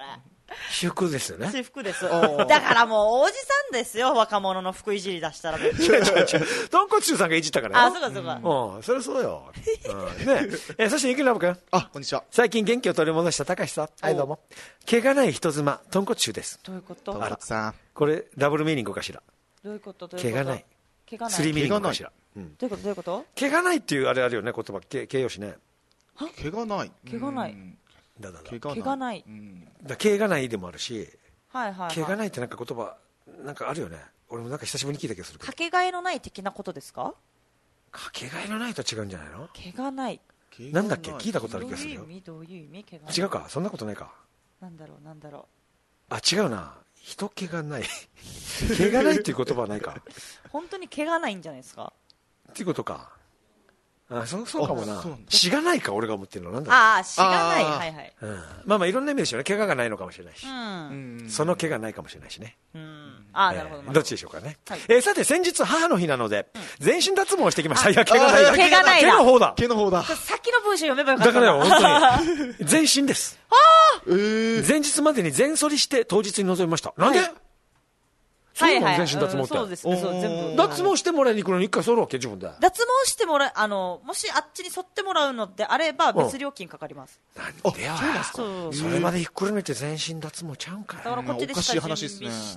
私服ですよね。 私服です。だからもうおじさんですよ、若者の服いじり出したら。違う違う違う。豚骨中さんがいじったからよ。 あ、そうかそうか。 うん、それそうよ。うん、ねえ、そしてゆきらぶくん。 あ、こんにちは。 最近元気を取り戻した高橋さん。はい、どうも。毛がない人妻、豚骨中です。 どういうこと？ あらさん。 これ、ダブルミーニングかしら。 どういうこと？どういうこと？ 毛がない。 毛がない。 スリーミーニングかしら。 うん。どういうことどういうこと？ 毛がないっていうあれあるよね、言葉、形容詞ね。 毛がない。 毛がない。 だだだ。 毛がない。 だ毛がないでもあるし、 はいはい。 毛がないってなんか言葉、なんかあるよね。俺もなんか久しぶりに聞いた気がするけど。 かけがえのない的なことですか？ かけがえのないと違うんじゃないの？ 毛がない。 なんだっけ、聞いたことある気がするよ。 どういう意味？どういう意味？毛がない。 違うか、そんなことないか。 なんだろうなんだろう。 あ、違うな。人毛がない。毛がないっていう言葉はないか。 本当に毛がないんじゃないですか？ っていうことか。あ、そう、そうかもな。血がないか、俺が思ってるの。なんだ。 ああ、血がない。はいはい。 うん。まあまあ、いろんな意味でしょうね。怪我がないのかもしれないし。 うん。 その毛がないかもしれないしね。 うん。ああ、なるほど。 どっちでしょうかね。え、さて、先日母の日なので、全身脱毛をしてきました。いや、毛がない。 毛がない。 毛の方だ。 毛の方だ。 さっきの文章読めばよかった。 だからよ、本当に。全身です。 ああ。 前日までに全剃りして当日に臨みました。なんで？そうなの？全身脱毛って。 そうですね、そう、全部。 脱毛してもらいに行くのに一回剃るわけ、自分で。 脱毛してもらう、あの、もしあっちに剃ってもらうのであれば、別料金かかります。 なんでや。それまでひっくるめて全身脱毛ちゃうんかい。 だからこっちで下準備して、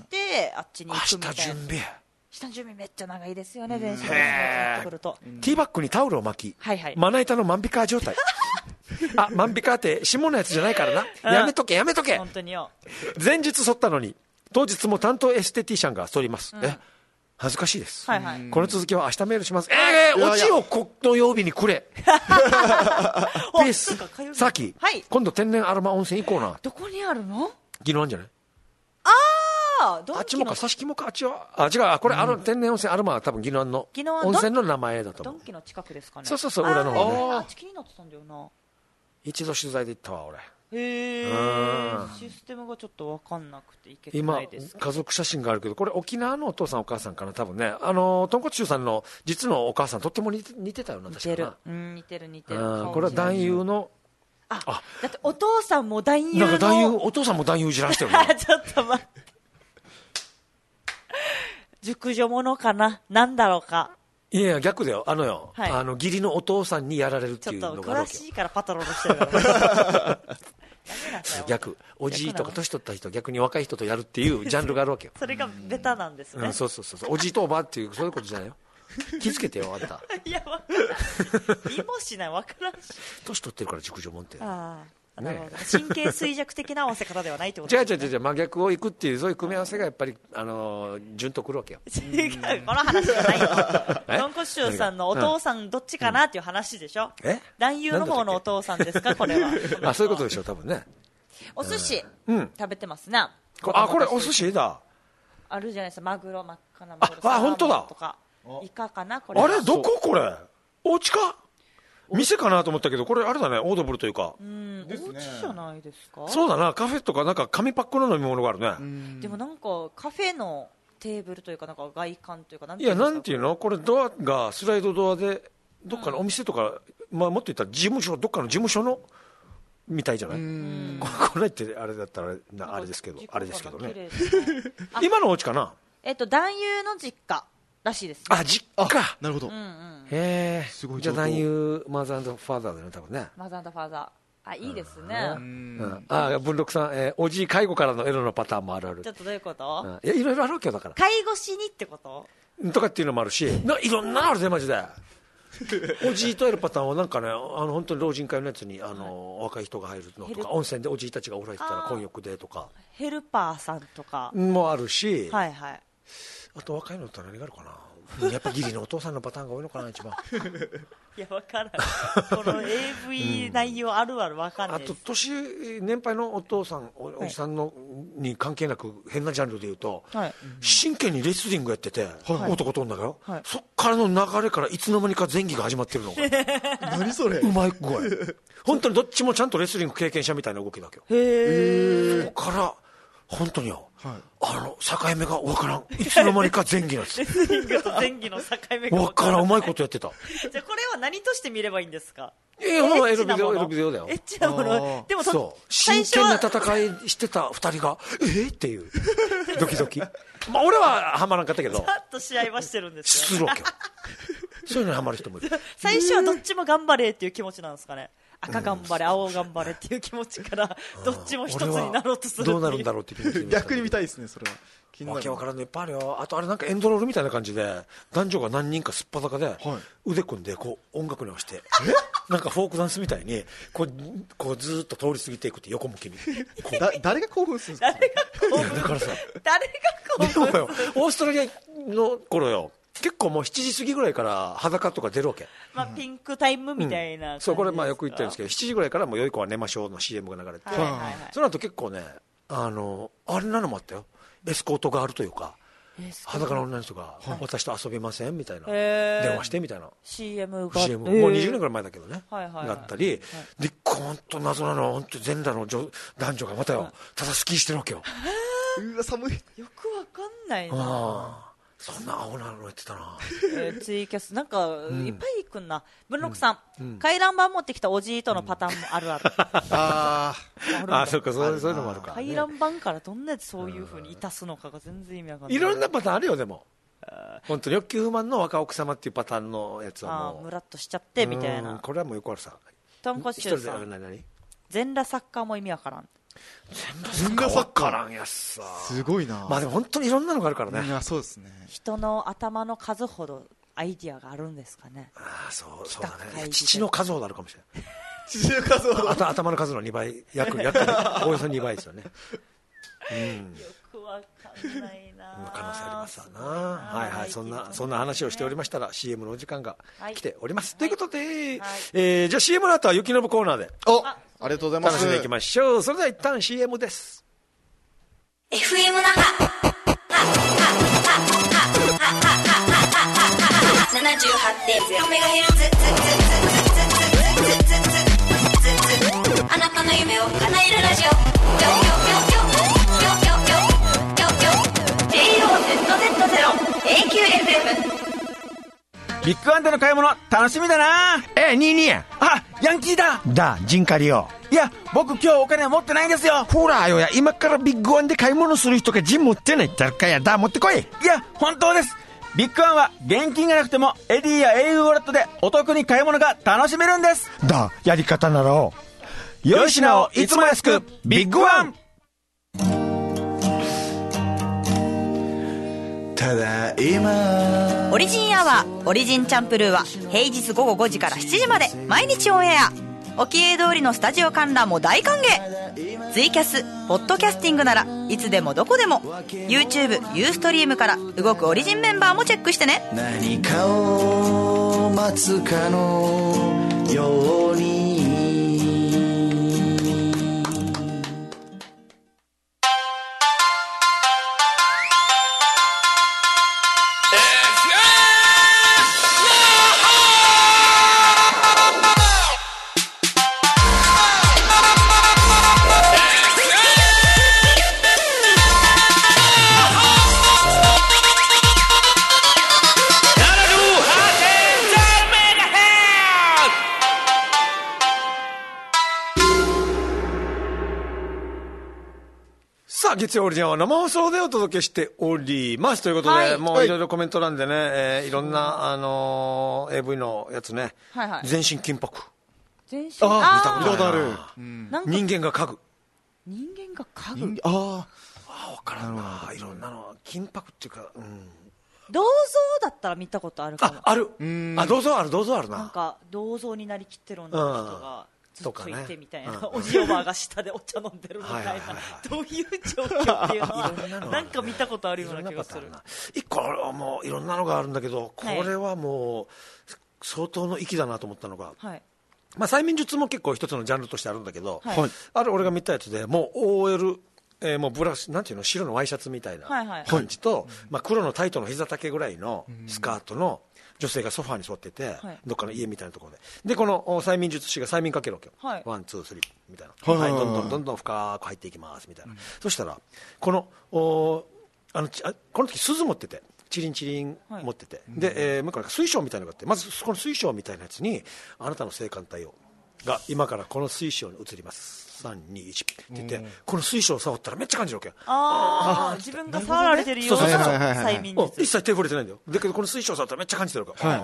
あっちに行くみたいな。 下準備。 下準備めっちゃ長いですよね、全身脱毛ってくると。 ティーバッグにタオルを巻き、まな板の万引カー状態。あ、万引カーって下のやつじゃないからな。やめとけ、やめとけ。 本当によ。 前日剃ったのに、当日も担当エステティシャンが剃ります。え、恥ずかしいです。 はいはい。 この続きは明日メールします。えー、オチをこの曜日にくれ。ペース。さっき、今度天然アロマ温泉行こうな。 どこにあるの？ 宜野湾じゃない？ ああ、 あっちもか、挿し木もか、あっちは。あ、違う、これ、あの、天然温泉アロマは多分宜野湾の温泉の名前だと思う。 ドンキの近くですかね。 そうそうそう、裏の方ね。 あっち気になってたんだよな。 一度取材で行ったわ、俺。 へえ。システムがちょっと分かんなくていけてないです。 今、家族写真があるけど、これ沖縄のお父さんお母さんかな、多分ね。あの、豚骨中さんの実のお母さん、とっても似て似てたよな、確かに。 似てる。うん、似てる似てる。 これは男優の、 あ、だってお父さんも男優の。 なんか男優、お父さんも男優じらしてるな。 ちょっと待って。熟女ものかな、なんだろうか。 いやいや、逆だよ。あのよ、はい、あの、義理のお父さんにやられるっていうのがあるわけよ。 ちょっと詳しいからパトロールしてるから逆。おじいとか年取った人、逆に若い人とやるっていうジャンルがあるわけよ。 それがベタなんですね。 うん、そうそうそう。おじいとおばっていう、そういうことじゃないよ。気付けてよ、あんた。 いや、わからん。言いもしない、わからんし。 年取ってるから熟女もんって。 ああ。なるほど。神経衰弱的な合わせ方ではないってことですね。違う違う違う、真逆をいくっていう、そういう組み合わせがやっぱり、あのー、順とくるわけよ。 違う、この話じゃないよ。豚骨師さんのお父さんどっちかなっていう話でしょ。 え？ 男優の方のお父さんですか、これは。 あ、そういうことでしょ、多分ね。 お寿司、食べてますね。 あ、これお寿司だ。 あるじゃないですか、マグロ、真っ赤なマグロ。 あ、本当だ。 イカかな、これ。 あれ、どここれ？お家か？店かなと思ったけど、これあれだね、オードブルというか。 うん、お家じゃないですか？ そうだな、カフェとかなんか紙パックの飲み物があるね。 でもなんか、カフェのテーブルというか、なんか外観というか、なんていういや、なんていうのこれドアがスライドドアで、どっかのお店とか、まあもっと言ったら事務所、どっかの事務所の、みたいじゃないこれってあれだったら、あれですけど、あれですけどね。今のお家かな？ えっと、男優の実家。らしいです、ね、 あ、実家。 なるほど。 うんうん、 へえ。すごい。じゃあ男優マザー&ファーザーだよね、多分ね。 マザー&ファーザー。あ、いいですね。 うん。あ、文禄さん、えー、おじい介護からのエロのパターンもあるある。 ちょっとどういうこと？ うん、いや、いろいろあるわけよ、だから。 介護士にってこと？ とかっていうのもあるし、ないろんなのあるぜ、マジで。おじいとやるパターンはなんかね、あの本当に老人会のやつにあの、はい、若い人が入るのとか、温泉でおじいたちがお風呂入ってたら混浴でとか。 ヘルパーさんとか。 もあるし。 はいはい。 あと若いのって何があるかな。やっぱ義理のお父さんのパターンが多いのかな、一番。 いや、分からん。この エーブイ 内容あるある分かんない、うん、あと年年配のお父さん お, おじさんのに関係なく変なジャンルでいうと、はい、真剣にレスリングやってて、はい、男と女がよ、はい、そっからの流れからいつの間にか前戯が始まってるの何それうまい具合本当にどっちもちゃんとレスリング経験者みたいな動きだけど、 へそこから本当によ、はい、あの境目が分からん、いつの間にか前戯なんです。 レスリングと前戯の境目が分からん、うまいことやってた。 じゃあこれは何として見ればいいんですか？ いや、もうエロビデオ、エロビデオだよ。 エッチなもの。でもそう。真剣な戦いしてた二人が、えー、っていう。ドキドキ。まあ、俺はハマらんかったけど。ちゃんと試合はしてるんですよ。 するわけよ。そういうのにハマる人もいる。 最初はどっちも頑張れっていう気持ちなんですかね。赤頑張れ、うん、青頑張れっていう気持ちから、どっちも一つになろうとするっていう。 どうなるんだろうって気持ち。 逆に見たいですね、それは。 わけわからんのいっぱいあるよ。あとあれなんかエンドロールみたいな感じで男女が何人かすっぱだかで腕組んでこう音楽に合わせてなんかフォークダンスみたいにこうこうずっと通り過ぎていくって横向きにだ誰が興奮するんですか。 誰が興奮だからさ誰が興奮するでもよオーストラリアの頃よ結構もうしちじ過ぎぐらいから裸とか出るわけ、 まあ、ピンクタイムみたいな、 うん、そうこれまあよく言ってるんですけどしちじぐらいからもう良い子は寝ましょうの シーエム が流れて、はいはいはい、その後結構ねあのあれなのもあったよエスコートがあるというか裸の女の人が、はい、私と遊びませんみたいな電話してみたいなシーエム がシーエム もうにじゅうねんぐらい前だけどね、はいはいはい、があったり、はい、で本当謎なの本当全裸の女男女がまたよ、はい、ただスキーしてるわけよ。 うわ寒い。 よくわかんないなあそんな青なのやってたな、 えー、ツイキャスなんか、うん、いっぱい来んな文禄さん、うんうん、回覧板持ってきたおじいとのパターンもあるある、うん、 ああそうかそういうのもあるから、ね、 回覧板からどんなやつそういう風にいたすのかが全然意味わかんない。 いろんなパターンあるよでも本当に欲求不満の若奥様っていうパターンのやつはもうあムラっとしちゃってみたいな。 これはもうよくあるさ。 トンコッシューさん全裸サッカーも意味わからん。 全裸サッカーなんやさすごいな。 まあでも本当にいろんなのがあるからね。 いやそうですね。 人の頭の数ほどアイディアがあるんですかね。 ああそうそうだね。父の数ほどあるかもしれない。 父の数ほどあ頭の数のにばい約約およそにばいですよね。 うん、よくわかんないな。 可能性ありますわな。はいはいそんなそんな話をしておりましたら シーエム のお時間が来ております、はい、ということで、はいえー、じゃあ シーエム の後は雪のぶコーナーでおあありがとうございます。 楽しんでいきましょう。それでは一旦 シーエム です。 エフエム 那覇 ななじゅうはちてんゼロメガヘルツ あなたの夢を叶えるラジオ ジェイオーゼットゼットゼロ エーキューエフエムビッグワンでの買い物楽しみだな。 えー、にーにーやあヤンキーだだジンカリよ。 いや僕今日お金持ってないんですよ。 ほらよや今からビッグワンで買い物する人がジン持ってない誰かやだ持ってこい。 いや本当です。ビッグワンは現金がなくてもエディや エーユー ウォレットでお得に買い物が楽しめるんです。 だやり方ならを良い品をいつも安くビッグワン。 ただいまオリジンアワーオリジンチャンプルーは平日午後ごじからしちじまで毎日オンエア。おきえ通りのスタジオ観覧も大歓迎。ツイキャスポッドキャスティングならいつでもどこでも YouTube ユーストリームから動くオリジンメンバーもチェックしてね。 何かを待つかのように月曜オリジンは生放送でお届けしておりますということで、はい、もういろいろコメント欄でね、えー、いろんな、あのー、エーブイ のやつね、はいはい、全身金箔全身ああ見たことある、 うん、 人間が家具人間が家具ああ分からんな。いろんなの金箔っていうか、うん、 銅像だったら見たことあるかも。 ああるうんあ銅像ある銅像あるな。 なんか銅像になりきってる女の人が、うんずっといてみたいな、ねうん、おじおばあが下でお茶飲んでるみたいなどういう状況っていうのはなんか見たことあるような気がする。 一個もういろんなのがあるんだけどこれはもう相当の域だなと思ったのが、はいまあ、催眠術も結構一つのジャンルとしてあるんだけど、はい、ある俺が見たやつでもう オーエルえー、もうブラシなんていうの白のワイシャツみたいな感じと、はいはいまあ、黒のタイトの膝丈ぐらいのスカートの女性がソファーに座ってて、はい、どっかの家みたいなところででこの催眠術師が催眠かけるわけよ、はい、ワンツースリーみたいな、はいはい、どんどんどんどん深く入っていきますみたいな、うん、そしたらこのおあのあこの時鈴持っててチリンチリン持ってて、はい、で、えー、向こうなんか水晶みたいなのがあってまずこの水晶みたいなやつにあなたの性感帯をが今からこの水晶に移ります。さん、に、いちって言って、この水晶を触ったらめっちゃ感じるわけよ。 ああ、自分が触られてるような催眠術。 一切手触れてないんだよ。だけどこの水晶を触ったらめっちゃ感じてるわけ。はい、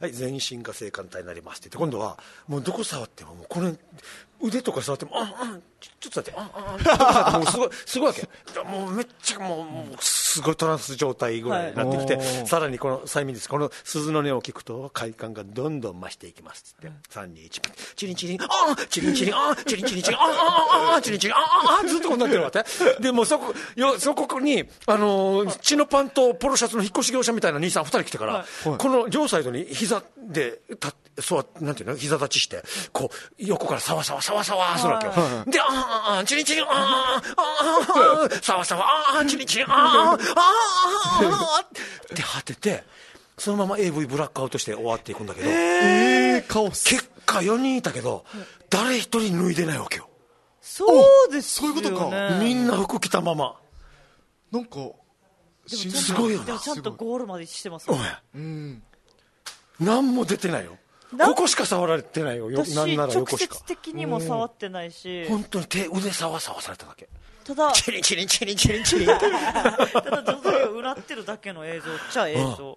全身が性感帯になりますって言って、今度はもうどこ触っても、もうこれ腕とか触っても、ああ、ちょっと待って、ああ、もうすごい、すごいわけ。もうめっちゃもう、もうすごいトランス状態ぐらいになってきて、はい、さらにこの催眠です。この鈴の音を聞くと快感がどんどん増していきますって。さん、に、いち、チリンチリン、ああ、チリンチリン、ああ、チリンチリンチリン、ああ、ああ、チリンチリン、ああ、ああ、ずっとこうなってるわけ。で、もうそこ、よ、そこに、あのー、チノパンとポロシャツの引っ越し業者みたいな兄さん二人来てから、はい、この両サイドに膝で立って、そう、なんていうの、膝立ちして、こう、横からサワサワ、サワサワするわけよ。で、ああ、あチリチリ、ああ、ああ、サワサワ、ああ、チリチリ、ああ、ああ、って果てて、そのまま エーブイ ブラックアウトして終わっていくんだけど、 えー、カオス。 結果よにんいたけど、誰一人脱いでないわけよ。 そうですよね。 そういうことか。 みんな服着たまま。 なんか、 すごいよな。 でもちゃんとゴールまでしてますよ。 うん。何も出てないよ。ここしか触られてないよ。なんなら横しか。 直接的にも触ってないし。 本当に手、腕触さわされただけ。 ただ、 チリンチリンチリンチリンチリン。 ただ女性をうなってるだけの映像っちゃ映像。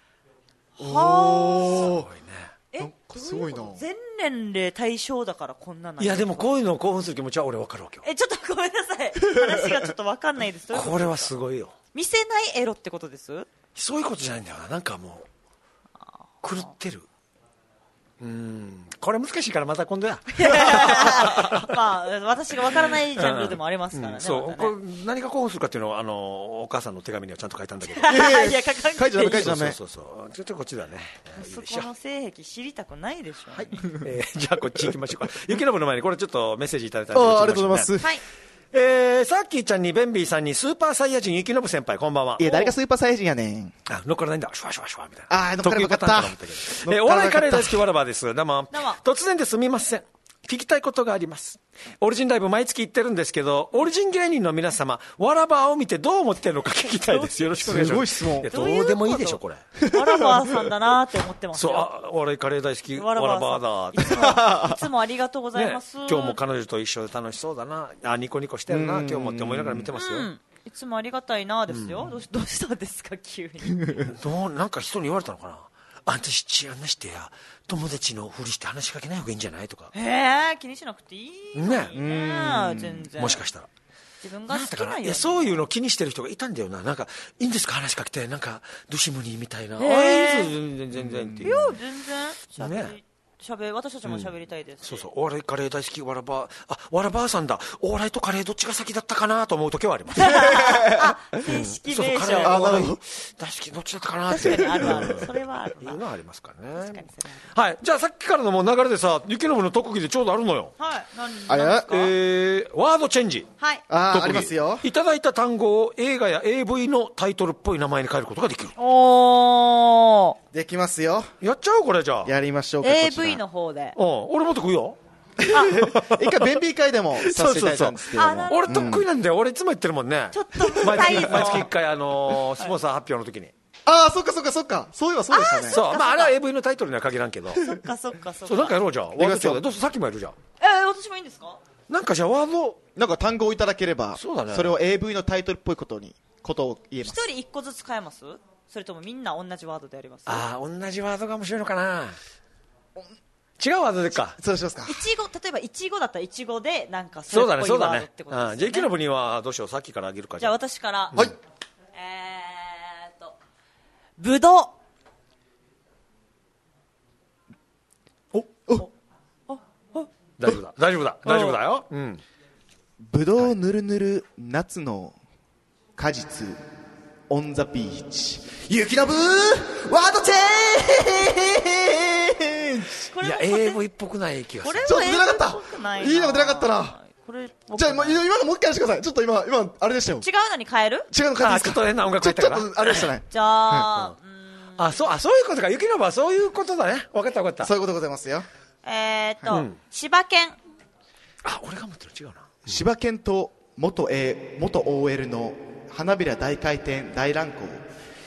はあ。 え、 なんかすごいな。 全年齢対象だからこんなの。 いやでもこういうのを興奮する気持ちは俺分かるわけよ。 え、ちょっとごめんなさい。話がちょっと分かんないです。 これはすごいよ。 見せないエロってことです？ そういうことじゃないんだよな。なんかもう狂ってる。うーん、これ難しいからまた今度や。 まあ私が分からないジャンルでもありますからね。うん、 そう、まね、これ何が興奮するかっていうのはあのお母さんの手紙にはちゃんと書いたんだけど。 いやいや書かん書いちゃダメ書いちゃダメ。 そうそうそう。ちょっとこっちだね。 そこの性癖知りたくないでしょ。 はい。えー、じゃあこっち行きましょうか。ゆきのぶの前にこれちょっとメッセージいただいたので、 ね。あ、ありがとうございます。 はい。 えー、さっきーちゃんにベンビーさんにスーパーサイヤ人ゆきのぶ先輩こんばんは。 いや誰がスーパーサイヤ人やねん。 あ、乗っからないんだ。シュワシュワシュワみたいな。あー、乗っからなかった。 えー、お笑いカレー大好きわらばです。どうも。突然ですみません。聞きたいことがあります。オリジンライブ毎月行ってるんですけど、オリジン芸人の皆様、わらばを見てどう思ってるのか聞きたいです。よろしくお願いします。 すごい質問。どうでもいいでしょこれ。 わらばさんだなって思ってますよ。 そう、あ、お笑いカレー大好きわらばだ。 いつもいつもありがとうございます。 ね、今日も彼女と一緒で楽しそうだな。あ、ニコニコしてるな今日もって思いながら見てますよ。うん、 いつもありがたいなですよ。うん、どうしどうしたんですか急に。 どうなんか人に言われたのかな。あんたしちあんなしてや友達のふりして話しかけない方がいいんじゃないとか。 へえ、気にしなくていいのにね。 ね、 全然。 もしかしたら自分が好きなように。 いやそういうの気にしてる人がいたんだよな。なんかいいんですか話しかけてなんかドシムニーみたいな。あ、いいです全然全然っていう。 いや全然。ね。しゃべ私たちも喋りたいです、 うん、そうそうお笑いカレー大好きわらばあわらばさんだお笑いとカレーどっちが先だったかなと思う時はありますあ正式名称、うん、そうそうカレーあなるほど大好きどっちだったかなって確かにあるあるそれはあるいうのはありますからね。 確かにそれはいじゃあさっきからのもう流れでさゆきのぶの特技でちょうどあるのよ。 はい何あれですか、 えー、ワードチェンジはいあありますよ。 いただいた単語を映画や エーブイ のタイトルっぽい名前に変えることができる。 おーできますよ。 やっちゃうこれじゃあやりましょうか。 エーブイ の方でうん俺も得意よ。 一回便秘会でもさせていただいたんですけども俺得意なんだよ、うん、俺いつも言ってるもんね。 ちょっと毎月毎月いっかいあのー、スポンサー発表の時に、 ああそっかそっかそっかそういえばそうでしたね。 そうまああれは エーブイ のタイトルには限らんけどそっかそっかそっかそうなんかやろうじゃんワードちょうだいどうすさっきもやるじゃん。 えー、私もいいんですか。 なんかじゃあワードなんか単語をいただければそうだねそれを エーブイ のタイトルっぽいことにことを言えます。 一人一個ずつ変えますそれともみんな同じワードでやります。 ああ同じワードが面白いのかな。違うワードでかそうしますか。 いちご例えばいちごだったらいちごでなんかそうだねそうだね。 ってことですよね。 じゃあ池の部にはどうしようさっきからあげるか。 じゃあ私からはい。 えーっとぶどう。 おお大丈夫だ大丈夫だ大丈夫だよ。うん。 ぶどうぬるぬる夏の果実オンザビーチ雪のぶワードチェンジ。 いや英語っぽくない気がする。 ちょっと出なかったいいのが出なかったな。これじゃあ今のもう一回やしてください。ちょっと今今あれでしたよ。 違うのに変える。 違うの変えていいですか。 ちょっと変な音楽入ったからちょっとあれでしたね。 じゃああそうあそういうことか。雪のぶはそういうことだね。分かった分かった。 そういうことございますよ。 えーっと柴犬。 あ俺が持ってる違うな。 柴犬と元 A 元 オーエル の花びら大回転大乱行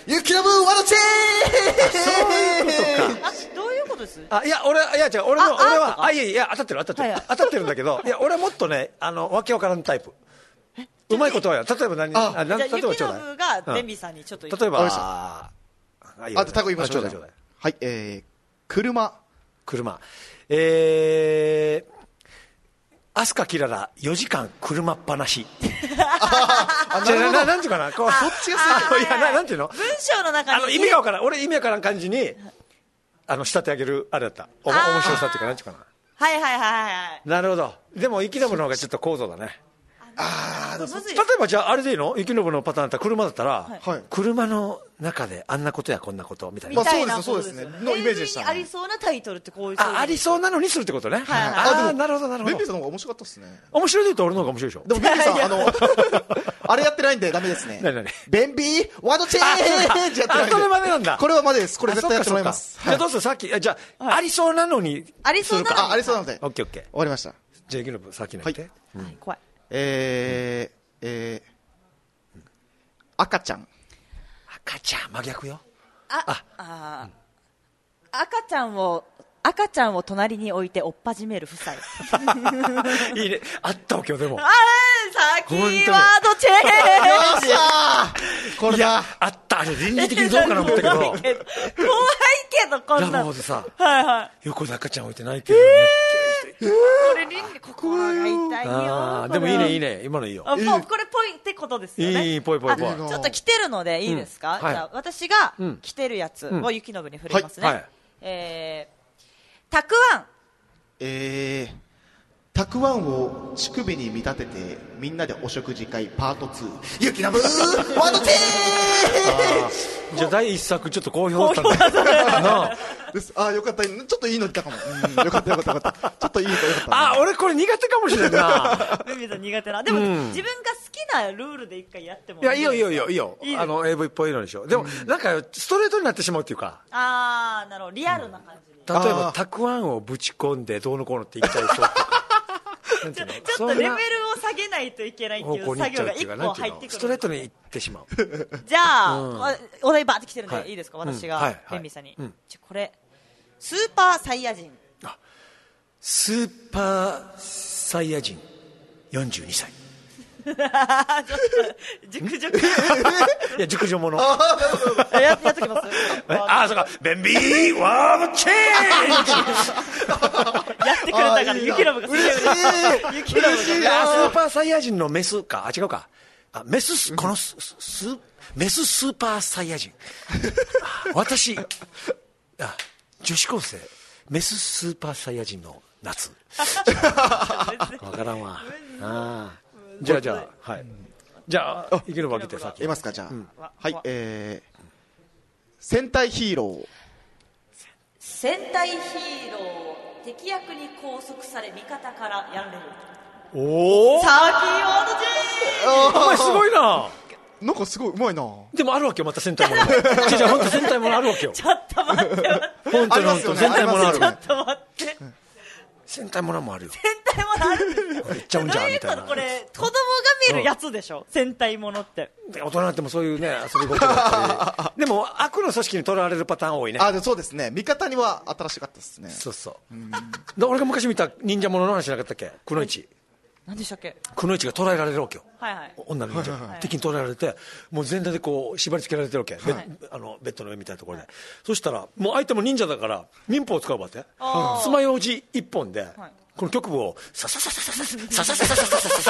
雪の分ワドチそういうことか。 あ、どういうことです？ あ、いや、俺、いや、違う、俺の、俺は、あ、いやいや、当たってる、当たってる、はいはい、当たってるんだけど、いや、俺はもっとね、あの、わけわからんタイプ。うまいことはや、例えば何、 あ、あ、じゃあ、ゆきのぶが、ベンビーさんにちょっと、 例えば、あ、 あと、タコ言いましょう。はい、えー、車。 車。えー、アスカキララよじかん車っぱなし。あ、じゃあ、な、なんていうかな、こう、そっちがすいや、な、なんていうの？ 文章の中に。 あの、意味がわからん、俺意味わからん感じに、あの、仕立て上げる、あれだった。お、面白さっていうか、なんていうかな。 はいはいはいはい。 なるほど。でも、雪のぶの方がちょっと高度だね。 ああ、例えばじゃああれでいいの？雪のぶのパターンだったら車だったら、はい、車の中であんなことやこんなことみたいな。 まあそうですそうですね。のイメージでした、ね。 ありそうなタイトルってこういう。 あ、ありそうなのにするってことね。はい、はい。ああ、なるほどなるほど。 ベンビーさんの方が面白かったですね。 面白いで言うと俺の方が面白いでしょ。 でもベンビーさんあのあれやってないんでダメですね。 何何？ ベンビーワードチェンジやってないんで。 あ、これまでなんだ。 これはまでです。これ絶対やってもらいます。 じゃあどうするさっきじゃあありそうなのに。 ありそうなの。 あ、ありそうなので。 オッケーオッケー。 終わりました。 じゃあ雪のぶさっきの言って。 はい。怖い。 えー。えー、赤ちゃん赤ちゃん真逆よ。 あああ、うん、赤ちゃんを赤ちゃんを隣に置いて追っ始める夫妻。 いいね。あったわ今日でも。 あー、さキーワードチェンジ。 よっしゃー。これだ。 あったあれ倫理的にどうかな思ったけど。怖いけどこんな。 ラボでさ、 はいはい。 横で赤ちゃん置いて泣いてるよね。 これ倫理心が痛いよ。 でもいいねいいね今のいいよ。 もうこれぽいってことですよね。 いいぽいぽいぽい。 ちょっと来てるのでいいですか？じゃあ私が来てるやつを雪のぶに振りますね。えー。たくあん。 えー、たくあんを乳首に見立ててみんなでお食事会パートツー。雪のぶワードチェンジ。じゃあ第一作ちょっと好評だったんだなあ。 あ、よかった。ちょっといいの言ったかも。うん、よかったよかったよかった。ちょっといいのよかった、ね。 あ、俺これ苦手かもしれんな。 ベンビーさん苦手な。でも、うん、自分が好きなルールで一回やってもいい。 いやいいよいいよいいよいいよ。いいあの エーブイ っぽいのでしょ。でも、うん、なんかストレートになってしまうっていうか。 ああ、なるほど。リアルな感じに。 例えばたくあんをぶち込んでどうのこうのって言っちゃいそうとか。 ちょ, ちょっとレベルを下げないといけないっていう作業が一個入ってくる。 ストレートにいってしまう。 じゃあ、うん、お題バーって来てるんで、はい、いいですか私が、うんはい、ベンビーさんに、うん、これスーパーサイヤ人。 あ、スーパーサイヤ人よんじゅうにさい。 ちょっと熟女いや熟女ものや, やっときますあ、そうかベンビーワードチェンジやってくれたから雪のぶが嬉しい雪のぶがスーパーサイヤ人のメスかあ違うかあメスこのススメススーパーサイヤ人私あ女子高生メススーパーサイヤ人の夏わからんわあじゃあじゃあはいじゃあいけるわけでさいますかじゃあ、うん、はいえー、戦隊ヒーロー戦隊ヒーロー敵役に拘束され味方からやられるおおサーキーワードチェンジお前すごいななんかすごいうまいなでもあるわけよまた戦隊ものじゃじゃ本当戦隊ものあるわけよちょっと待って待って本当に本当戦隊ものあるちょっと待って戦隊ものもあるよ戦隊ものあるんですよ言っちゃうんじゃんみたいなこれ子供が見るやつでしょ、うん、戦隊ものって大人になってもそういうね遊び心だったりでも悪の組織にとらわれるパターン多いねあでそうですね味方には新しかったですねそうそう、うん、で俺が昔見た忍者ものの話なかったっけくのいち何でしたっけくのいちが捕らえられるわけよ、 はいはい、 女の忍者、はいはい、敵に捕らえられてもう全体でこう縛り付けられてるわけ、はい、ベ, あのベッドの上みたいなところで、はい、そしたらもう相手も忍者だから民法を使うわって爪楊枝一本で、はいこの局部をササササササササササササササササ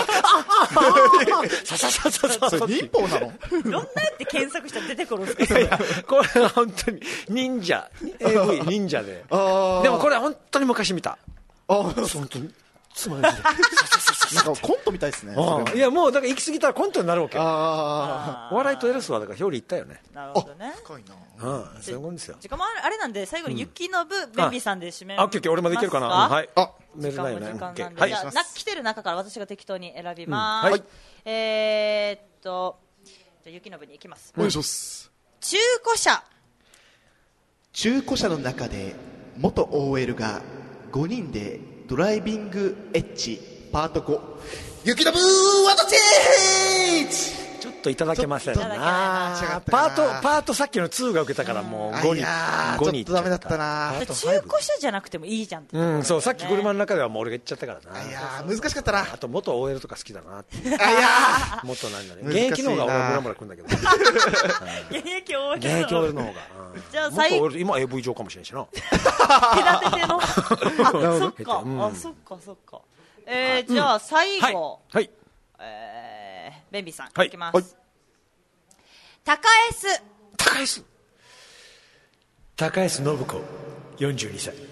サササそれ忍法なのどんなやって検索したら出てくるんですかいやこれは本当に忍者 エーブイ 忍者ででもこれは本当に昔見たあ本当につまりなんかコントみたいですねいやもうだから行き過ぎたらコントになるわけあお笑いとエロスはだから表裏一体よねなるほどね深いなうんそういうもんですよ時間もあれなんで最後に雪のぶベンビーさんで締めますあオッケーオッケー俺までいけるかなはいあメールないよね時間も時間なんでじゃあ来てる中から私が適当に選びますえっとじゃあ雪のぶに行きますお願いします中古車中古車の中で元 オーエル がごにんでドライビングエッジパートご雪のぶーワードチェンジちょっといただけませんな。パートパートさっきのにが受けたからもうごにごにちょっとダメだったな。 中古車じゃなくてもいいじゃんって、 うん、そうさっき車の中ではもう俺が言っちゃったからな。 いや難しかったな。 あと元 オーエル とか好きだなって。 あいや元なんだね。現役の方が俺はムラムラくんだけど。 現役 オーエル現役 オーエル の方が。 じゃあ最後今 エーブイ 上かもしれんしな。 隔てての。あそっかあそっかそっか。えじゃあ最後。 はい。 えー、ベンビーさん、 はい、 いきます。はい、高 S。 高 S。高 S 信子、よんじゅうにさい。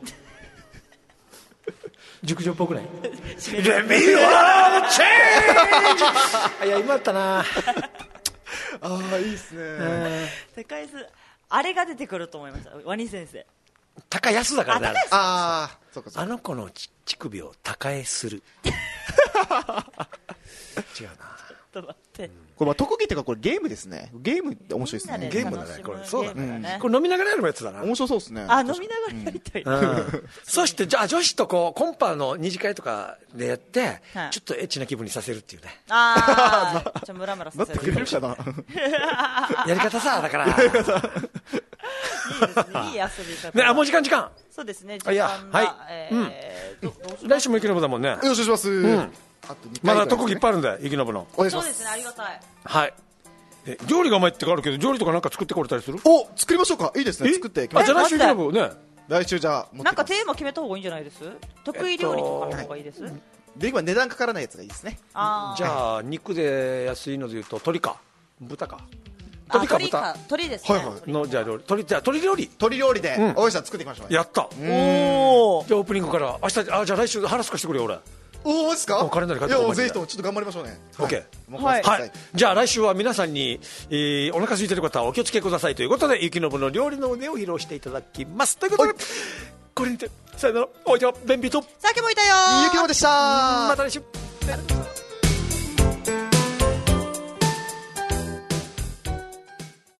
熟女っぽくない？レミはチェンジ。いや、今あったな。 ああ、いいっすね。 高 S、あれが出てくると思いました。ワニ先生。 高安だからね。 ああ、そうかそうか。 あの子の乳首を高えする。違うな。 ちょっと待って。 これまあ特技っていうかこれゲームですね。ゲームって面白いですね。 ゲームだねこれ。そうだね。これ飲みながらやるやつだな。 面白そうですね。 あ、飲みながらやりたい。 そしてじゃあ女子とこうコンパの二次会とかでやってちょっとエッチな気分にさせるっていうね。 ああ。じゃムラムラさせる。 なってくれるかな。 やり方さだから。 いいですね。いい遊び方。 ね、あもう時間時間。 そうですね。時間はい。来週も雪のぶだもんね。 よろしくお願いします。 まだ特技いっぱいあるんだよ雪のぶの。 そうですね、ありがたい。 はい。料理がうまいってあるけど料理とかなんか作ってこれたりする？ お、作りましょうか。いいですね。作っていきましょう。 あ、じゃあ来週雪のぶね。 来週じゃあなんかテーマ決めた方がいいんじゃないです？得意料理とかの方がいいです？ で今値段かからないやつがいいですね。 じゃあ肉で安いのでいうと鶏か豚か。 鳥か豚。鳥ですね。 はいはい。のじゃあ料理。鳥じゃあ鶏料理。 鶏料理で大石さん作っていきましょう。 やった。 おお。 じゃあオープニングから明日あじゃあ来週腹すかしてくれよ俺。 おおですか？ カレンダーに書いて。 いやぜひともちょっと頑張りましょうね。 オッケー。はい。 はい。じゃあ来週は皆さんにお腹空いてる方はお気をつけくださいということで雪のぶの料理の腕を披露していただきますということでこれにてさよなら。お相手はベンビーとさきもいたよ。 雪のぶでした。 また来週。